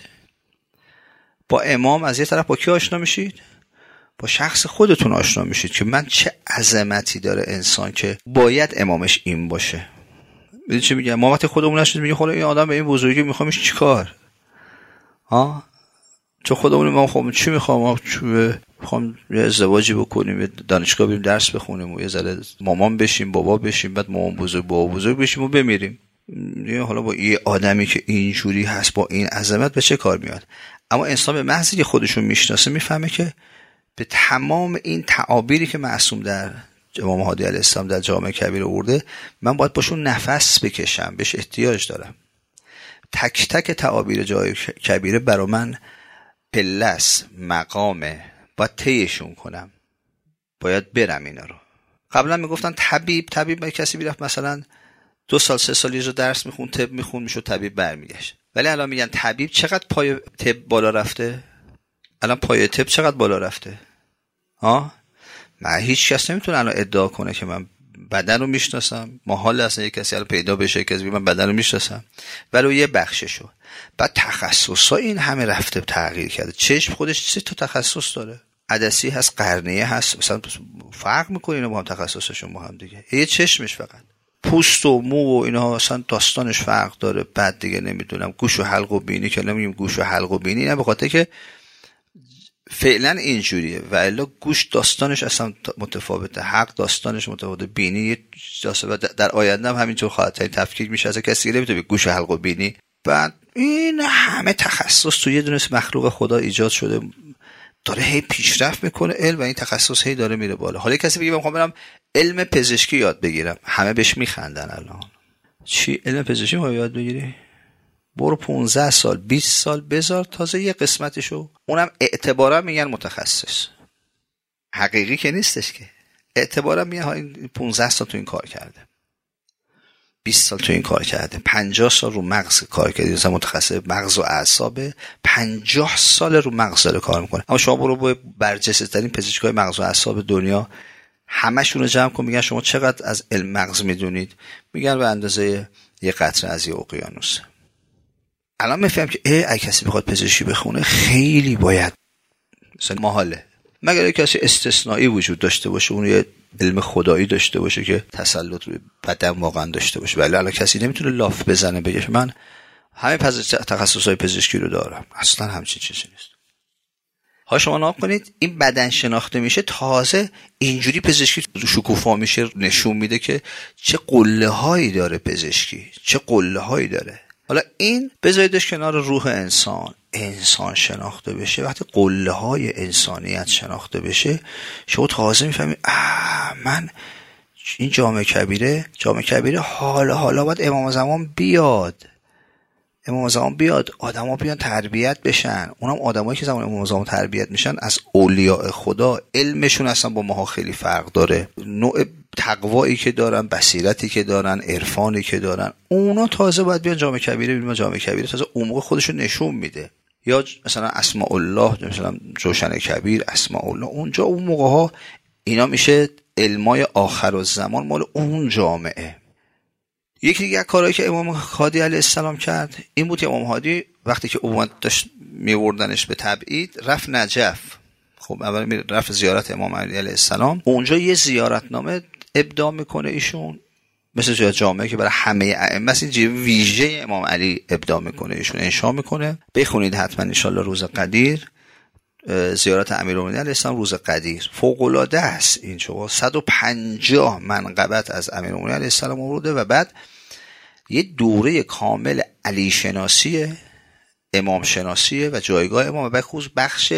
با امام. از یه طرف با کی آشنا میشید؟ با شخص خودتون آشنا میشید که من چه عظمتی داره انسان که باید امامش این باشه. میدونی چی میگم؟ ما وقتی خودمون نشدیم میگیم خب این آدم به این بزرگی میخوامش چیکار؟ ها؟ چون خودمون ما خب چی میخوام؟ ما میخوام یه ازدواجی بکنیم، یه دانشگاه بریم درس بخونیم و یه ذره مامان بشیم، بابا بشیم، بعد مامان بزرگ بابا بزرگ بشیم و بمیریم. حالا با یه آدمی که اینجوری هست با این عظمت به چه کار میاد؟ اما انسان به محضی که خودشون میشناسه میفهمه که به تمام این تعابیری که معصوم در امام هادی علیه السلام در جامعه کبیره آورده من باید باشون نفس بکشم، بهش احتیاج دارم. تک تک تعابیر جای کبیره برا من پلس مقامه، باید طیشون کنم، باید برم اینا رو. قبلا میگفتن طبیب طبیب باید کسی میرفت مثلا دو سال سه سال یه جا درس میخون، طب میخون، میشد طبیب، برمیگشت. ولی الان میگن طبیب. چقدر پای طب بالا رفته؟ الان پای طب چقدر بالا رفته؟ ها؟ من هیچ کس نمیتونه الان ادعا کنه که من بدن رو میشناسم. محال اصلا یک کسی الان پیدا بشه کسی من بدن رو میشناسم. ولی یه بخششو. بعد تخصصا این همه رفته تغییر کرده. چشم خودش سه تا تخصص داره. عدسی هست، قرنیه هست، مثلا فرق میکنه اینا با هم تخصصشون با هم دیگه. یه چشمش فقط. پوست و مو و اینا اصلا داستانش فرق داره. بعد دیگه نمیدونم گوش و حلق و بینی که نمیگیم گوش و حلق و بینی، نه به خاطر که فعلا اینجوریه و الا گوش داستانش اصلا متفاوته، حق داستانش متفاوته، بینی در آینده هم همینطور خواهد تفکیک میشه. از کسی نمیتونه گوش و حلق و بینی. بعد این همه تخصص تو یه دونه مخلوق خدا ایجاد شده، داره هی پیشرفت میکنه علم و این تخصص هی داره میره بالا. حالا کسی بگه من میخوام برم علم پزشکی یاد بگیرم، همه بهش میخندن. الان چی علم پزشکی میخوای یاد بگیری؟ برو پونزده سال بیست سال بذار تازه یه قسمتشو، اونم اعتبارا میگن متخصص، حقیقی که نیستش که. اعتبارا میگن ها این پونزده سال تو این کار کرده، بیست سال تو این کار کرده، پنجاه سال رو مغز کار کرده، مثلا متخصص مغز و اعصاب، پنجاه سال رو مغز داره کار میکنه. اما شما برو با برجسته ترین پزشکای مغز و اعصاب دنیا همشون رو جمع کن، میگن شما چقدر از علم مغز میدونید؟ میگن به اندازه یه قطره از یه اقیانوس. الان میفهم که ای اگه کسی بخواد پزشکی بخونه خیلی باید مثلا محاله، مگر یک کسی استثنایی وجود داشته باشه، اون یه علم خدایی داشته باشه که تسلط روی بدن واقعا داشته باشه. ولی الان کسی نمیتونه لاف بزنه بگه من همه تخصصهای پزشکی رو دارم. اصلا همچین چیزی نیست. ها شما نگاه کنید این بدن شناخته میشه، تازه اینجوری پزشکی شکوفا میشه، نشون میده که چه قله هایی داره پزشکی، چه قله هایی داره. حالا این بذاریدش کنار روح انسان، انسان شناخته بشه، وقتی قله های انسانیت شناخته بشه شما تازه میفهمید آه من این جامعه کبیره جامعه کبیره حالا حالا باید امام زمان بیاد امام زمان بیاد آدم ها بیان تربیت بشن. اونم آدم هایی که زمان امام زمان تربیت میشن از اولیاء خدا، علمشون اصلا با ماها خیلی فرق داره، نوع تقوایی که دارن، بصیرتی که دارن، عرفانی که دارن، اونا تازه باید بیان جامع کبیره ببینیم. جامع کبیره تازه اون موقع خودشو نشون میده. یا مثلا اسماء الله، مثلا جوشن کبیر، اسماء الله، اونجا اون موقع ها اینا میشه علمای آخر الزمان مال اون جامعه. یکی دیگه کارهایی که امام هادی علیه السلام کرد این بود که امام هادی وقتی که اومد داشت میوردنش به تبعید رفت نجف. خب اول می رفت زیارت امام علی علیه السلام، اونجا یه زیارتنامه ابداع میکنه ایشون، مثل جامعه که برای همه ائمه این ویژه امام علی ابداع میکنه ایشون، انشا میکنه. بخونید حتما ان شاءالله روز قدیر، زیارت امیرالمومنین علیه السلام روز قدیر فوق العاده است. این شما صد و پنجاه منقبت از امیرالمومنین علیه السلام آورده و بعد یه دوره کامل علی شناسیه، امام شناسیه و جایگاه امام، و بعد خصوص بخش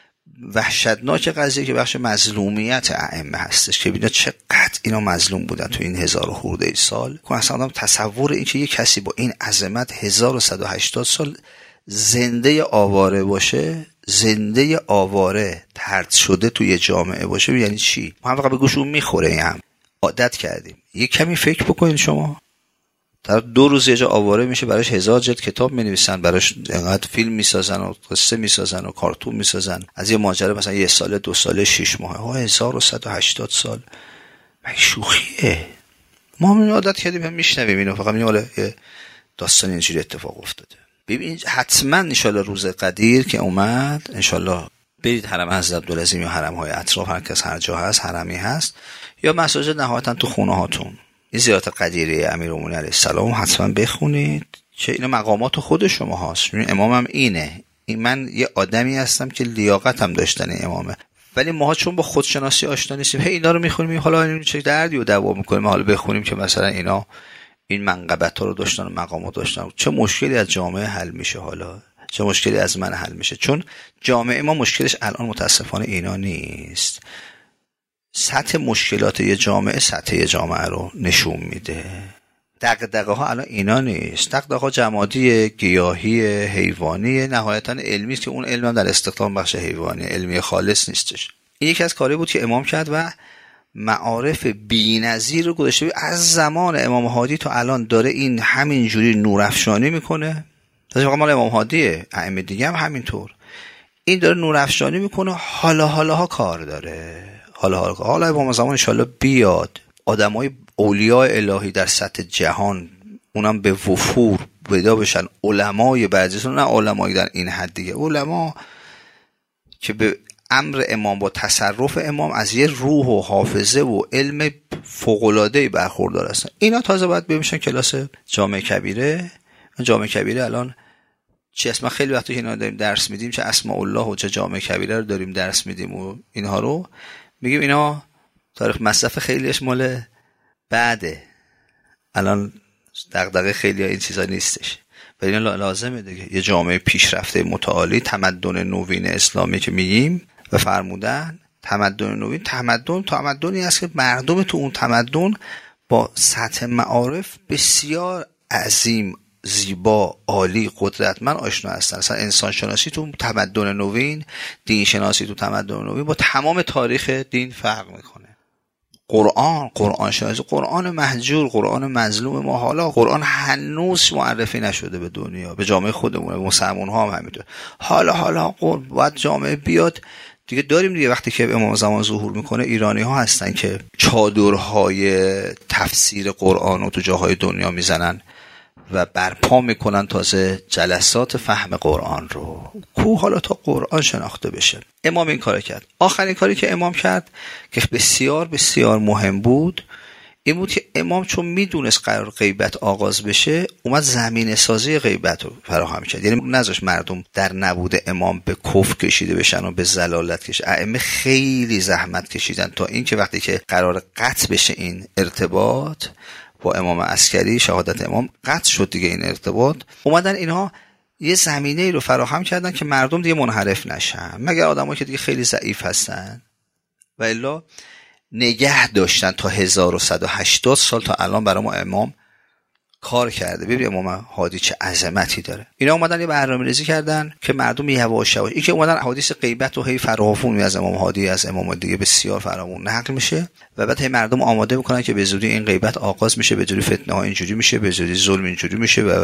وحشتناک قضیه که بخش مظلومیت ائمه هستش که ببینید چقدر اینا مظلوم بودن تو این هزار و خورده ای سال. که اصلا تصور این که یک کسی با این عظمت هزار و صد و هشتاد سال زنده آواره باشه، زنده آواره طرد شده توی جامعه باشه، یعنی چی؟ ما هم فقط به گوشمون میخوره، این هم عادت کردیم. یه کمی فکر بکنید شما، در دو روز یه جا آواره میشه، براش هزار جلد کتاب مینویسن، براش انقدر فیلم میسازن و قصه میسازن و کارتون میسازن از یه ماجرا مثلا یه ساله، دو ساله، شش ماه. ها هزار و صد و هشتاد سال، مگه شوخیه؟ ما هم عادت کردیم هم میشنویم اینو، فقط میگیم حالا یه داستان اینجوری اتفاق افتاده. ببینید حتما ان شاءالله روز قدیر که اومد، ان شاءالله برید حرم حضرت عبدالعظیم یا حرم های اطراف، هر کس هر جا هست حرمی هست، یا مساجد نهایتا تو خونه هاتون این زیارت قدیره امیرالمومنین علیه السلام حتما بخونید که این مقامات خود شما هاست. امامم اینه، این من یه آدمی هستم که لیاقتم داشتن امامه، ولی ماها چون با خودشناسی آشنا نیستیم، هی اینا رو میخونیم، حالا این چه دردی و دعوا میکنیم، حالا بخونیم که مثلا اینا این منقبت ها رو داشتن و مقامات داشتن، چه مشکلی از جامعه حل میشه، حالا چه مشکلی از من حل میشه. چون جامعه ما مشکلش الان متاسفانه اینا نیست. سطح مشکلات یه جامعه سطح یه جامعه رو نشون میده. دغدغه ها الان اینا نیست، دغدغه ها جمادی، گیاهی، حیوانی، نهایتا علمی است که اون علم هم در استخدام بخش حیوانی، علمی خالص نیستش. این یکی از کاری بود که امام کرد و معارف بی‌نظیر رو گذاشته. از زمان امام هادی تا الان داره این همین جوری نورافشانی میکنه. تازه فقط مال امام هادیه، ائمه دیگه هم همینطور. این داره نورافشانی میکنه، حالا حالا ها کار داره. حالا حالا حالا امام زمان ان شاءالله بیاد، آدمای اولیاء الهی در سطح جهان اونم به وفور پیدا بشن، علمای بعضیشون، نه علمای در این حد دیگه، علما که به امر امام با تصرف امام از یه روح و حافظه و علم فوق‌العاده‌ای برخوردار هستن. اینا تازه باید بمیشن کلاس جامع کبیره. جامع کبیره الان چه اسم، خیلی وقتی که اینا داریم درس میدیم، چه اسماء الله و چه جامع کبیره رو داریم درس میدیم و اینها رو میگیم اینا تاریخ مصرف خیلیش مال بعده، الان دغدغه خیلی این چیزا نیستش، ولی اینا لازمه دیگه. یه جامعه پیشرفته متعالی، تمدن نوین اسلامی که میگیم و فرمودن تمدن نوین، تمدن تمدنی است که مردم تو اون تمدن با سطح معارف بسیار عظیم، زیبا، عالی، قدرتمند آشنا هستن. اصلا انسان شناسی تو تمدن نوین، دین شناسی تو تمدن نوین با تمام تاریخ دین فرق میکنه. قرآن، قرآن شناسی، قرآن مهجور، قرآن مظلوم ما، حالا قرآن هنوز معرفی نشده به دنیا، به جامعه خودمون، به مسلمان ها هم همینطور. حالا حالا باید جامعه بیاد دیگه. داریم دیگه وقتی که امام زمان ظهور میکنه، ایرانی ها هستن که چادرهای تفسیر قرآن رو تو جاهای دنیا میزنن و برپا میکنن تازه جلسات فهم قرآن رو. کو حالا تا قرآن شناخته بشه. امام این کار کرد. آخرین کاری که امام کرد که بسیار بسیار مهم بود این بود که امام چون میدونست قرار غیبت آغاز بشه، اومد زمینه سازی غیبت رو فراهم کرد. یعنی نذاشت مردم در نبود امام به کفر کشیده بشن و به ضلالت کشیدن. ائمه خیلی زحمت کشیدن تا این که وقتی که قرار قطع بشه این ارتباط با امام عسکری، شهادت امام قطع شد دیگه این ارتباط، اومدن اینها یه زمینه رو فراهم کردن که مردم دیگه منحرف نشن، مگر آدمایی که دیگه خیلی ضعیف هستن، و الا نگه داشتن تا هزار و صد و هشتاد سال تا الان برای ما امام کار کرده. ببین امام هادی چه عظمتی داره. اینا اومدن یه برنامه‌ریزی کردن که مردم یواش یواش، این که اومدن حدیث غیبت و هی فراوون از امام هادی از امام دیگه بسیار فراوون نقل میشه و بعد هی مردم آماده میکنن که به زودی این غیبت آغاز میشه، به زودی فتنه ها اینجوری میشه، به زودی ظلم اینجوری میشه و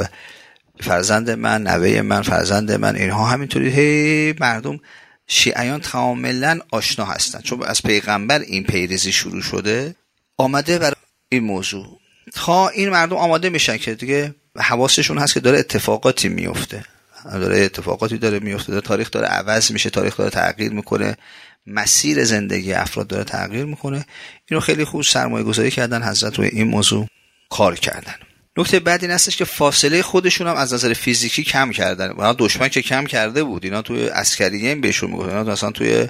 فرزند من، نوه من، فرزند من، اینها همینطوری. هی مردم شیعیان کاملا آشنا هستن چون از پیغمبر این پیریزی شروع شده، آمده برای این موضوع تا این مردم آماده میشن که دیگه حواسشون هست که داره اتفاقاتی میفته، داره اتفاقاتی داره میفته، داره تاریخ داره عوض میشه، تاریخ داره تغییر میکنه، مسیر زندگی افراد داره تغییر میکنه. اینو خیلی خوب سرمایه گذاری کردن حضرت روی این موضوع کار کردن. نکته بعد این هستش که فاصله خودشون هم از نظر فیزیکی کم کردن. اونا دشمن که کم کرده بود، اینا توی عسکریه بهشون میگفتن، اینا مثلا توی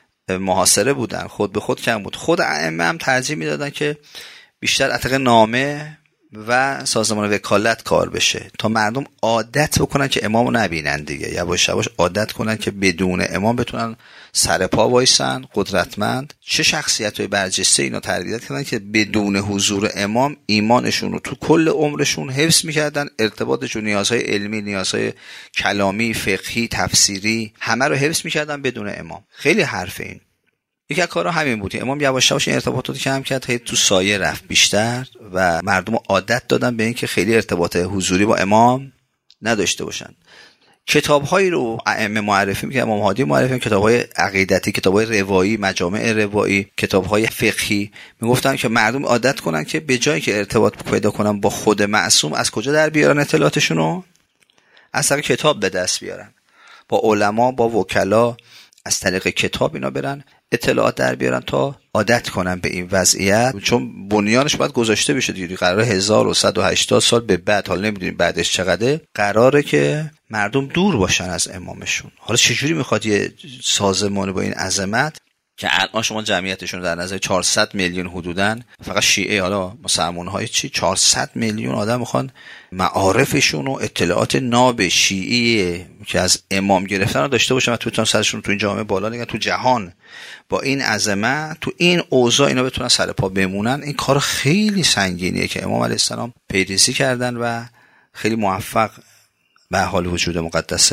محاصره بودن، خود به خود کم بود. خود ائمه هم ترجیح میدادن که بیشتر عتق نامه و سازمان وکالت کار بشه تا مردم عادت بکنن که امامو نبینن دیگه، یواش یواش عادت کنن که بدون امام بتونن سر پا وایسن قدرتمند. چه شخصیت‌های برجسته اینا تربیت کردن که بدون حضور امام ایمانشون رو تو کل عمرشون حفظ می‌کردن، ارتباطشون، نیازهای علمی، نیازهای کلامی، فقهی، تفسیری، همه رو حفظ می‌کردن بدون امام. خیلی حرف این یکی از کارها همین بود. امام یواش یواش این ارتباطات کم کرد، خیلی تو سایه رفت بیشتر و مردم عادت دادن به این که خیلی ارتباط حضوری با امام نداشته باشن. کتاب‌هایی رو ائمه معرفی می‌کردن، امام هادی معرفی، کتاب‌های عقیدتی، کتاب‌های روایی، مجامع روایی، کتاب‌های فقهی، میگفتن که مردم عادت کنن که به جایی که ارتباط پیدا کنن با خود معصوم، از کجا در بیارن اطلاعاتشون رو؟ از طریق کتاب به دست بیارن. با علما، با وکلا، از طریق کتاب اینا برن اطلاعات در بیارن تا عادت کنن به این وضعیت، چون بنیانش باید گذاشته بشه دیگه. قراره هزار و صد و هشتاد سال به بعد، حالا نمیدونیم بعدش چقدره، قراره که مردم دور باشن از امامشون. حالا چجوری میخواد یه سازمانی با این عظمت که الان شما جمعیتشون در نظر چهارصد میلیون حدودن، فقط شیعه، حالا مسلمان‌های چی، چهارصد میلیون آدم میخوان معارفشون و اطلاعات ناب شیعی که از امام گرفتن رو داشته باشن و تو سرشون تو این جامعه بالا نگن، تو جهان با این عظمت، تو این اوضاع اینا بتونن سر پا بمونن. این کار خیلی سنگینیه که امام علیه السلام پیریزی کردن و خیلی موفق به حال وجود مقدس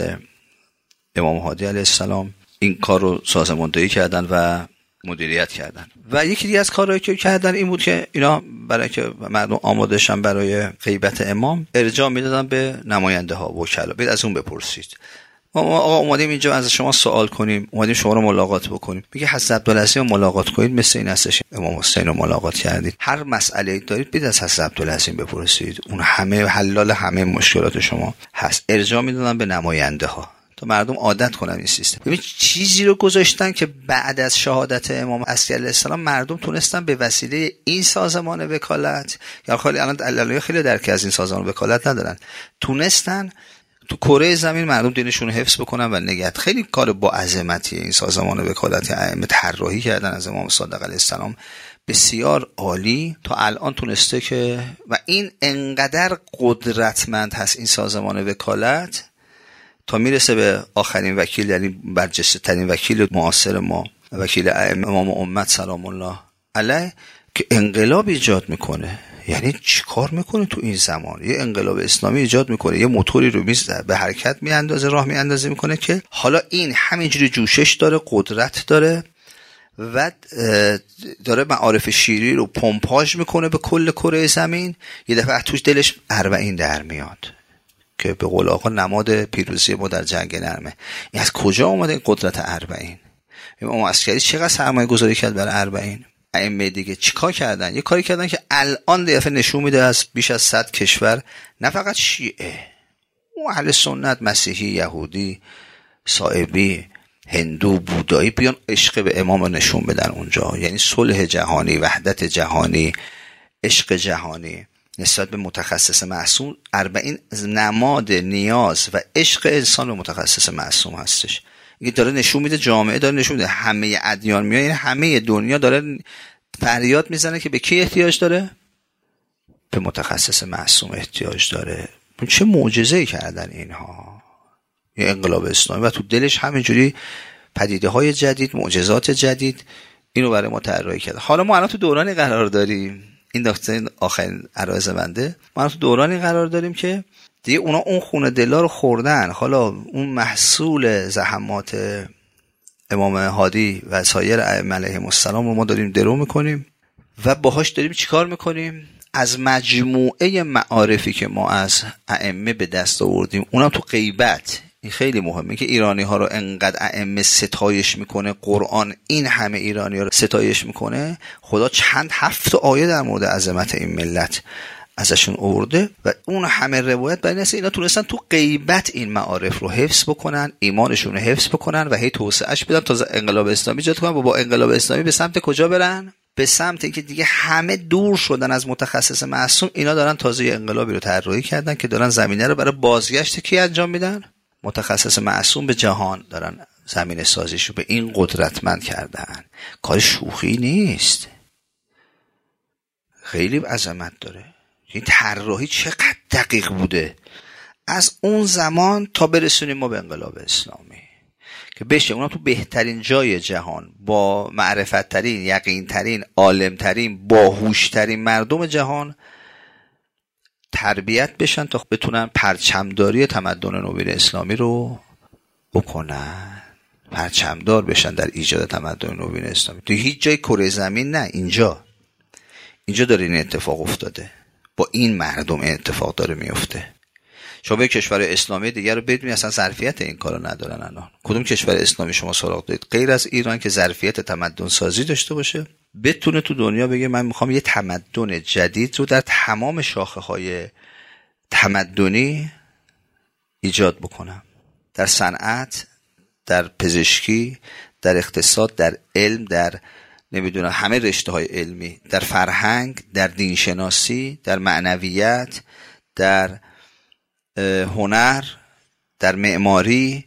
امام هادی علیه السلام این کار رو سازماندهی کردن و مدیریت کردن. و یکی دیگه از کارهایی که کردن این بود که اینا برای که مردم آماده شن برای غیبت امام، ارجاع میدادن به نماینده ها، وکلا، برید از اون بپرسید. ما آقا اومدیم اینجا از شما سوال کنیم، اومدیم شما رو ملاقات بکنیم. میگه حضرت عبدالعزیز رو ملاقات کنید، مثل این هستش امام حسین رو ملاقات کردید. هر مسئله دارید برید از حضرت عبدالعزیز بپرسید، اون همه حلال همه مشکلات شما هست. ارجاع میدادن به نماینده ها تا مردم عادت کنن این سیستم. ببین چیزی رو گذاشتن که بعد از شهادت امام عسکری علیه السلام مردم تونستن به وسیله این سازمان وکالت، یا خیلی الان علایق خیلی درکی از این سازمان وکالت ندارن، تونستن تو کره زمین مردم دینشون رو حفظ بکنن و نگهت. خیلی کار با عظمتی این سازمان وکالت ائمه طراحی کردن از امام صادق علیه السلام، بسیار عالی. تا الان تونسته که و این انقدر قدرتمند هست این سازمان وکالت تا میرسه به آخرین وکیل، یعنی برجسته ترین وکیل معاصر ما، وکیل امام امت سلام الله علیه، که انقلاب ایجاد میکنه. یعنی چی کار میکنه تو این زمان؟ یه انقلاب اسلامی ایجاد میکنه، یه موتوری رو میز به حرکت میاندازه، راه میاندازه میکنه که حالا این همینجوری جوشش داره، قدرت داره و داره معارف شیری رو پمپاژ میکنه به کل کره زمین. یه دفعه توش دلش اربعین در میاد که به قول آقا نماد پیروزی ما در جنگ نرمه. این از کجا اومده این قدرت اربعین؟ امام عسکری چقدر سرمایه گذاری کرد برای اربعین؟ ائمه دیگه چیکار کردن؟ یه کاری کردن که الان دفعه نشون میده از بیش از صد کشور، نه فقط شیعه، اهل سنت، مسیحی، یهودی، سائبی، هندو، بودایی، بیان عشق به امام نشون بدن اونجا. یعنی صلح جهانی، وحدت جهانی، عشق جهانی نسبت به متخصص معصوم. اربعین نماد نیاز و عشق انسان به متخصص معصوم هستش. این داره نشون میده، جامعه داره نشون میده، همه ادیان میاد، یعنی همه دنیا داره فریاد میزنه که به کی احتیاج داره؟ به متخصص معصوم احتیاج داره. چه معجزه‌ای کردن اینها، یه انقلاب اسلامی و تو دلش همینجوری پدیده های جدید، معجزات جدید اینو برای ما طراحی کرده. حالا ما الان تو دورانی قرار داریم این دکترین آخرین عرایض بنده. ما تو دورانی قرار داریم که دیگه اونا اون خون دلا رو خوردن. حالا اون محصول زحمات امام هادی و سایر ائمه علیهم السلام رو ما داریم درو میکنیم و باهاش داریم چیکار میکنیم؟ از مجموعه معارفی که ما از ائمه به دست آوردیم، اونم تو غیبت، این خیلی مهمه که ایرانی ها رو انقدر ائمه ستایش میکنه، قرآن این همه ایرانی ها رو ستایش میکنه، خدا چند هفت آیه در مورد عظمت این ملت ازشون آورده و اون همه روایت برای اینه اینا تونستن تو غیبت این معارف رو حفظ بکنن، ایمانشون رو حفظ بکنن و هی توسعهش بدن تا انقلاب اسلامی ایجاد کنن و با انقلاب اسلامی به سمت کجا برن؟ به سمت اینکه دیگه همه دور شدن از متخصص معصوم. اینا دارن تازه انقلابی رو طراحی کردن که دارن زمینه رو برای بازگشت کی انجام میدن؟ متخصص معصوم به جهان دارن زمینه سازیشو به این قدرتمند کردن. کار شوخی نیست، خیلی عظمت داره. این طراحی چقدر دقیق بوده از اون زمان تا برسونیم ما به انقلاب اسلامی که بشه اونا تو بهترین جای جهان با معرفت ترین، یقین ترین، عالم ترین، باهوش ترین مردم جهان تربیت بشن تا بتونن پرچمداری تمدن نوین اسلامی رو بکنن، پرچمدار بشن در ایجاد تمدن نوین اسلامی. تو هیچ جای کره زمین نه، اینجا اینجا داره این اتفاق افتاده، با این مردم این اتفاق داره میفته. شما به کشور اسلامی دیگر رو بدونید اصلا ظرفیت این کارو ندارن الان. کدوم کشور اسلامی شما سراغ دارید غیر از ایران که ظرفیت تمدن سازی داشته باشه، بتونه تو دنیا بگه من میخوام یه تمدن جدید رو در تمام شاخه‌های تمدنی ایجاد بکنم، در صنعت، در پزشکی، در اقتصاد، در علم، در نمیدونم همه رشته‌های علمی، در فرهنگ، در دینشناسی، در معنویت، در هنر، در معماری.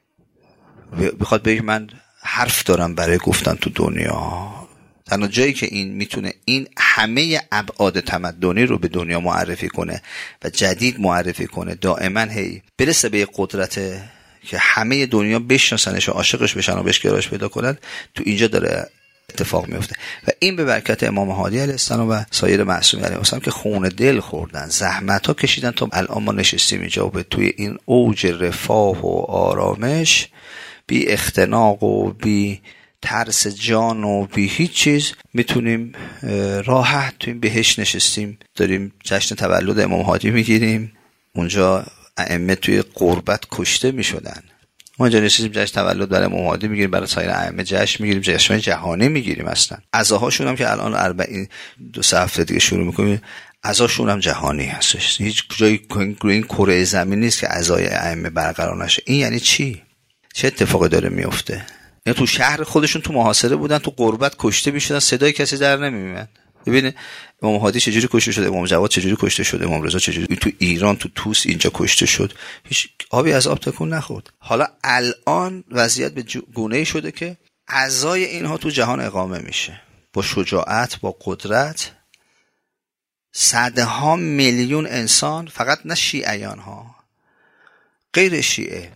بخواد بگه من حرف دارم برای گفتن تو دنیا. تنها جایی که این میتونه این همه ابعاد تمدنی رو به دنیا معرفی کنه و جدید معرفی کنه، دائما هی برسه به قدرت که همه دنیا بشناسنش و عاشقش بشن و بهش گرایش پیدا کنن، تو اینجا داره اتفاق میفته. و این به برکت امام هادی علیه السلام و سایر معصومین علیهم السلام که خون دل خوردن، زحمت ها کشیدن تا الان ما نشستیم اینجا و به توی این اوج رفاه و آرامش، بی اختناق و بی ترس جان و بی هیچ چیز میتونیم راحت توی این بهشت نشستیم، داریم جشن تولد امام هادی میگیریم. اونجا ائمه توی غربت کشته میشدن، ما اینجا نشستیم جشن تولد برای امام هادی میگیریم، برای سایر ائمه جشن میگیریم، جشن جهانی میگیریم. اصلا عزاهاشون هم که الان اربعین دو سه هفته دیگه شروع میکنیم، عزاشون هم جهانی هستش. هیچ جایی این کره زمین نیست که عزای ائمه برقرار نشه. این یعنی چی؟ چه اتفاقی داره میفته؟ اینا تو شهر خودشون تو محاصره بودن، تو غربت کشته میشدن، صدای کسی در نمیومد. ببین امام هادی چجوری کشته شد، امام جواد چجوری کشته شد، امام رضا چجوری تو ایران تو توس اینجا کشته شد، هیچ آبی از آب تکون نخورد. حالا الان وضعیت به گونه‌ای شده که عزای اینها تو جهان اقامه میشه با شجاعت، با قدرت. صدها میلیون انسان، فقط نه شیعیان ها، غیر شیعه،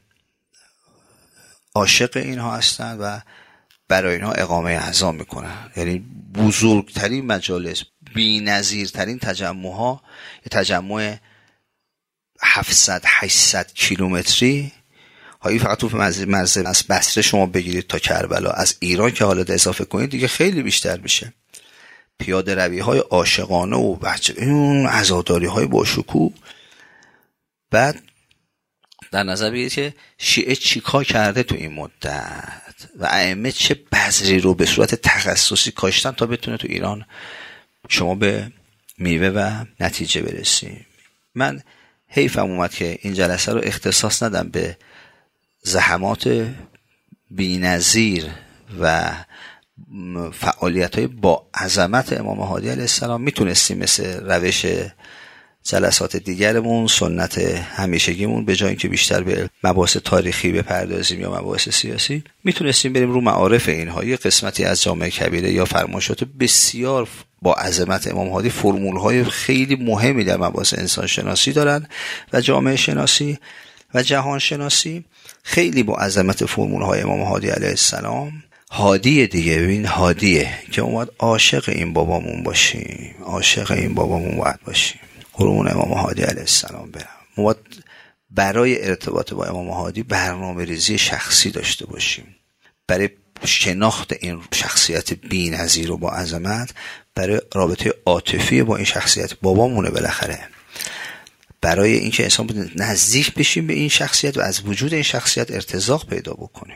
عاشق اینها هستن و برای اینها اقامه اعضا میکنن. یعنی بزرگترین مجالس، بی‌نظیرترین تجمع ها، تجمع هفتصد هشتصد کیلومتری هایی فقط تو مرز از بصره شما بگیرید تا کربلا، از ایران که حالا اضافه کنید دیگه خیلی بیشتر میشه. پیاده روی های عاشقانه و بچه اون عزاداری های با شکوه. بعد در نظر بگیرید که شیعه چیکار کرده تو این مدت و ائمه چه بذری رو به صورت تخصصی کاشتن تا بتونه تو ایران شما به میوه و نتیجه برسیم. من حیفم اومد که این جلسه رو اختصاص ندم به زحمات بی‌نظیر و فعالیت‌های با عظمت امام هادی علیه السلام. میتونستیم مثل روش جلسات دیگرمون، سنت همیشگیمون، به جای اینکه بیشتر به مباحث تاریخی بپردازیم یا مباحث سیاسی، میتونستیم بریم رو معارف اینها. یه قسمتی از جامعه کبیره یا فرمایشات بسیار با عظمت امام هادی فرمول‌های خیلی مهمی در مباحث انسان شناسی دارن و جامعه شناسی و جهان شناسی، خیلی با عظمت فرمول‌های امام هادی علیه السلام. هادیه دیگه. ببین هادیه که اومد عاشق این بابامون باشیم، عاشق این بابامون باید باشیم. قربون امام هادی علیه السلام برم. ما برای ارتباط با امام هادی برنامه ریزی شخصی داشته باشیم، برای شناخت این شخصیت بی‌نظیر و با عظمت، برای رابطه عاطفی با این شخصیت بابامونه بالاخره، برای اینکه انسان بود نزدیک بشیم به این شخصیت و از وجود این شخصیت ارتزاق پیدا بکنیم.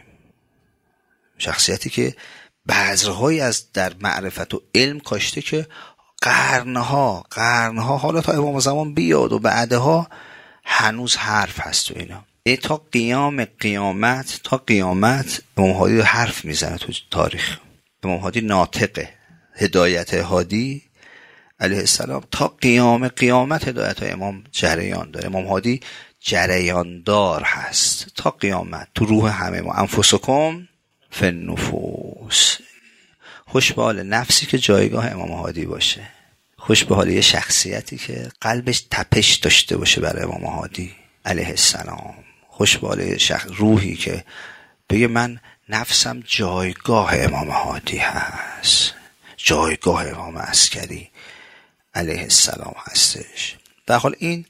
شخصیتی که بذرهایی از در معرفت و علم کاشته که قرنها قرنها حالا تا امام زمان بیاد و بعدها هنوز حرف هست و اینا. ای تا قیام قیامت تا قیامت امام هادی حرف میزنه تو تاریخ. امام هادی ناطقه. هدایت هادی علیه السلام تا قیام قیامت هدایت های امام جریان داره. امام هادی جریان دار هست تا قیامت تو روح همه ما. انفسکم فی النفوس. خوش به حال نفسی که جایگاه امام هادی باشه، خوش به حال یه شخصیتی که قلبش تپش داشته باشه برای امام هادی علیه السلام، خوش به حال شخص روحی که بگه من نفسم جایگاه امام هادی هست، جایگاه امام عسکری علیه السلام هستش. در حال این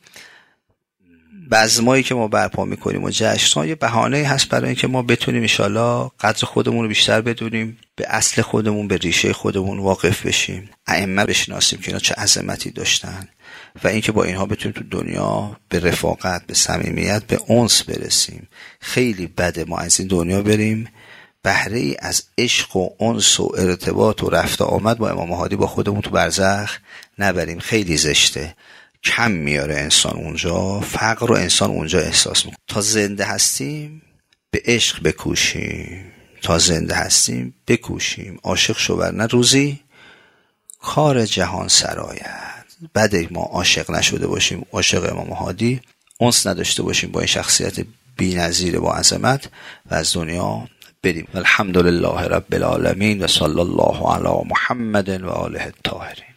بزمایی که ما برپا میکنیم و جشن‌ها یه بهانه هست برای اینکه ما بتونیم انشالله قدر خودمون رو بیشتر بدونیم، به اصل خودمون، به ریشه خودمون واقف بشیم، ائمه بشناسیم که اینا چه عظمتی داشتن و اینکه با اینها بتونیم تو دنیا به رفاقت، به صمیمیت، به انس برسیم. خیلی بده ما از این دنیا بریم بهره ای از عشق و انس و ارتباط و رفت آمد با امام هادی با خودمون تو برزخ نبریم. خیلی زشته، کم میاره انسان اونجا، فقر رو انسان اونجا احساس میکنه. تا زنده هستیم به عشق بکوشیم، تا زنده هستیم بکوشیم، عاشق شو ورنه روزی کار جهان سراید. بده ما عاشق نشده باشیم، عاشق امام هادی انس نداشته باشیم با این شخصیت بی‌نظیر با عظمت و از دنیا بریم. الحمدلله رب العالمین و صلی الله علی محمد و آله الطاهرین.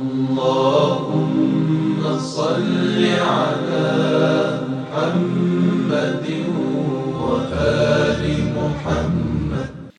اللهم صل على محمد وآله